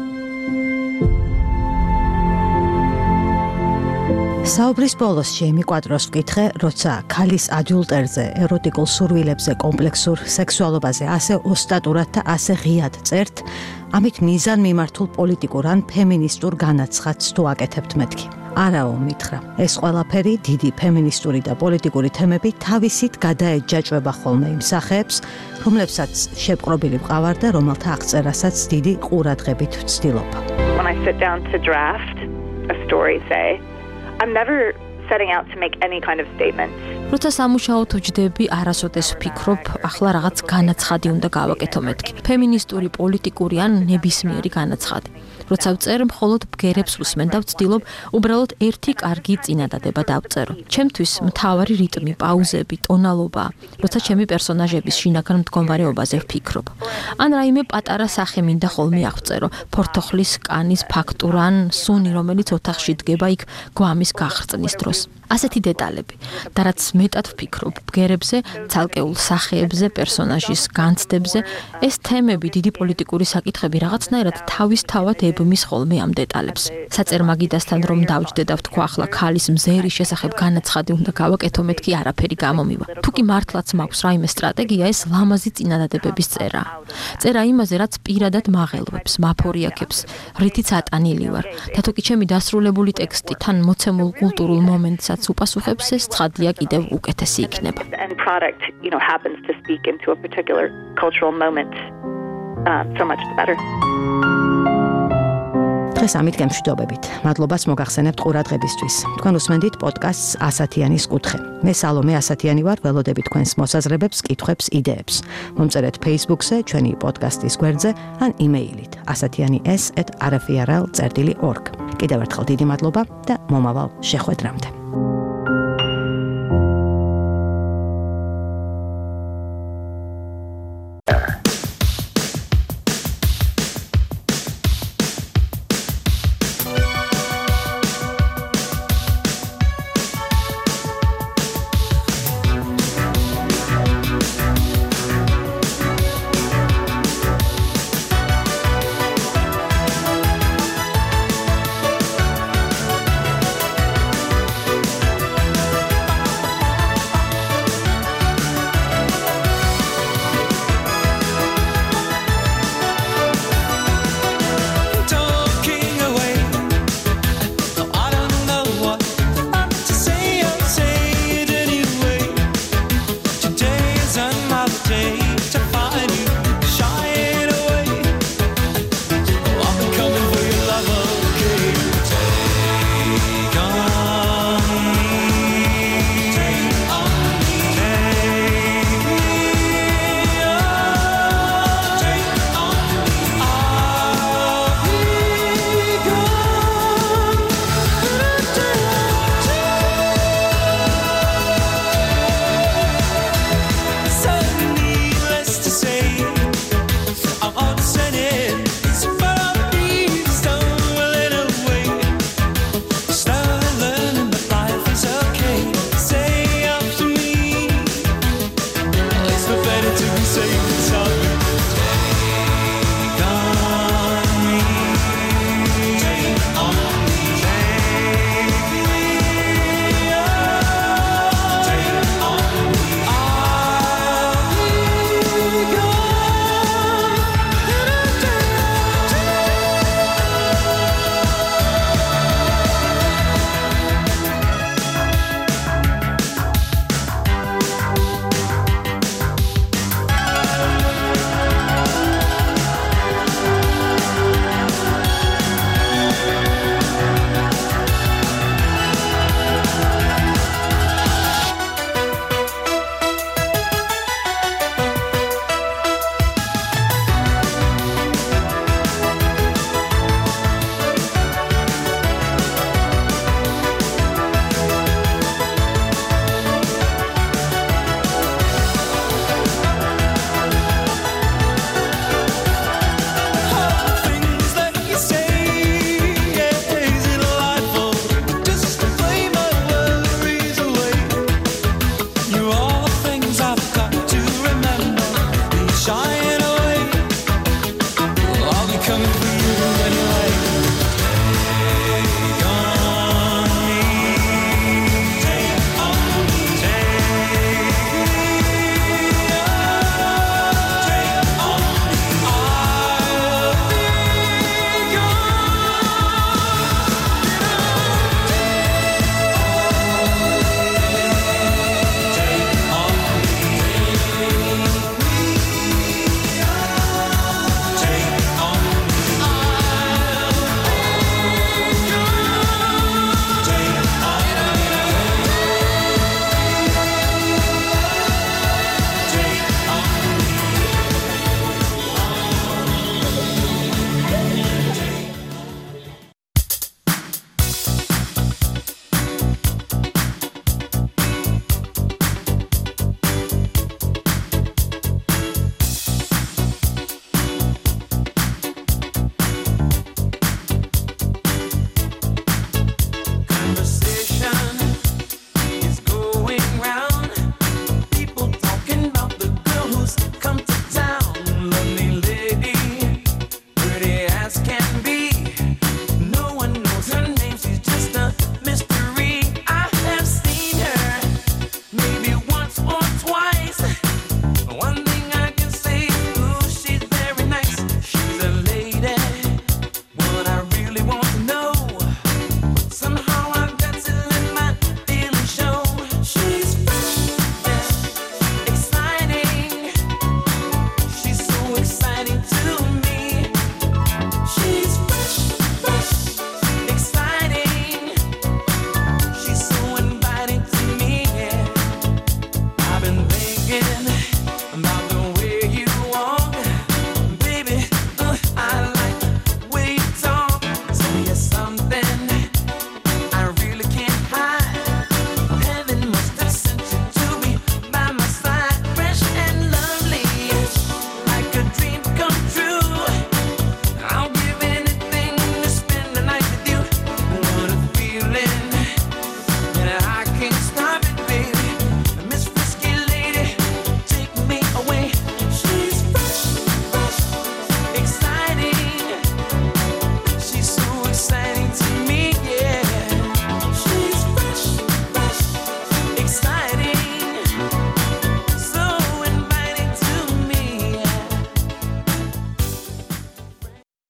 Speaker 9: საუბრის ბოლოს ჯეიმი კვატროს ვკითხე, როცა ქალის ადიულტერზე, ეროტიკულ სურვილებზე, კომპლექსურ სექსუალობაზე ასე ოსტატურად და ასე ღიად წერთ, ამით მიზან მიმართულ პოლიტიკურ ან ფემინისტურ განაცხადს თუ აკეთებთ მეთქი. არაო, მითხრა, ეს ყველაფერი დიდი ფემინისტური და პოლიტიკური თემები თავისით გადაეჯაჭვება ხოლმე იმ სახეებს, რომლებსაც შეპყრობილი ვყავარ და რომელთა აღწერასაც დიდი ყურადღებით ვცდილობ.
Speaker 10: When I sit down to draft a story, say, I'm never setting out to make any kind of statement.
Speaker 11: როცა სამუშაოდ ვჯდები, არასოდეს ვფიქრობ, ახლა რაღაც განაცხადი უნდა გავაკეთო მეთქი. ფემინისტური, პოლიტიკური ან ნებისმიერი განაცხადი. როცა ვწერ, მხოლოდ ბგერებს ვუსმენ და ვცდილობ უბრალოდ ერთი კარგი წინადადება დავწერო. ჩემთვის მთავარი რიტმი, პაუზები, ტონალობა, როცა ჩემი პერსონაჟების შინაგან მდგომარეობაზე ვფიქრობ. ან რაიმე პატარა სახე მინდა ხოლმე აღწერო, ფორთოხლის კანის ფაქტურა ან სუნი, რომელიც ოთახში დგება იქ გვამის გახრწნის დროს. ასეთი დეტალები. და რაც მეტად ვფიქრობ ბგერებზე, ცალკეულ სახეებზე, პერსონაჟის განცდებზე, ეს თემები, დიდი პოლიტიკური საკითხები რაღაცნაირად თავისთავად ებმის ხოლმე ამ დეტალებს. საწერ მაგიდასთან რომ დავჯდე და ვთქვა ახლა ქალის მზერის შესახებ განაცხადი უნდა გავაკეთო მეთქი არაფერი გამომივა. თუ კი მართლაც მაქვს რაიმე სტრატეგია, ეს ლამაზი წინადადებების წერა. წერა იმაზე, რაც პირადად მაღელვებს, მაფორიაქებს, რითიც ატანილი ვარ. და თუ კი ჩემი დასრულებული ტექსტი თან მოცემულ კულტურულ მომენტსაც უპასუხებს, ეს ცხადია კიდევ უკეთესი იქნება.
Speaker 10: And product, you know, happens to speak into a particular cultural moment. Uh, so much the better.
Speaker 9: დღეს ამით გემშვიდობებით. მადლობას მოგახსენებთ ყურადღებისთვის. თქვენ უსმენდით პოდკასტს ასათიანის კუთხე. მე სალომე ასათიანი ვარ, ველოდები თქვენს მოსაზრებებს, კითხვებს, იდეებს. მომწერეთ Facebook-ზე, ჩვენი პოდკასტის გვერდზე ან იმეილით ასათიანი s at r f r l dot org. კიდევ ერთხელ დიდი მადლობა და მომავალ შეხვედრამდე.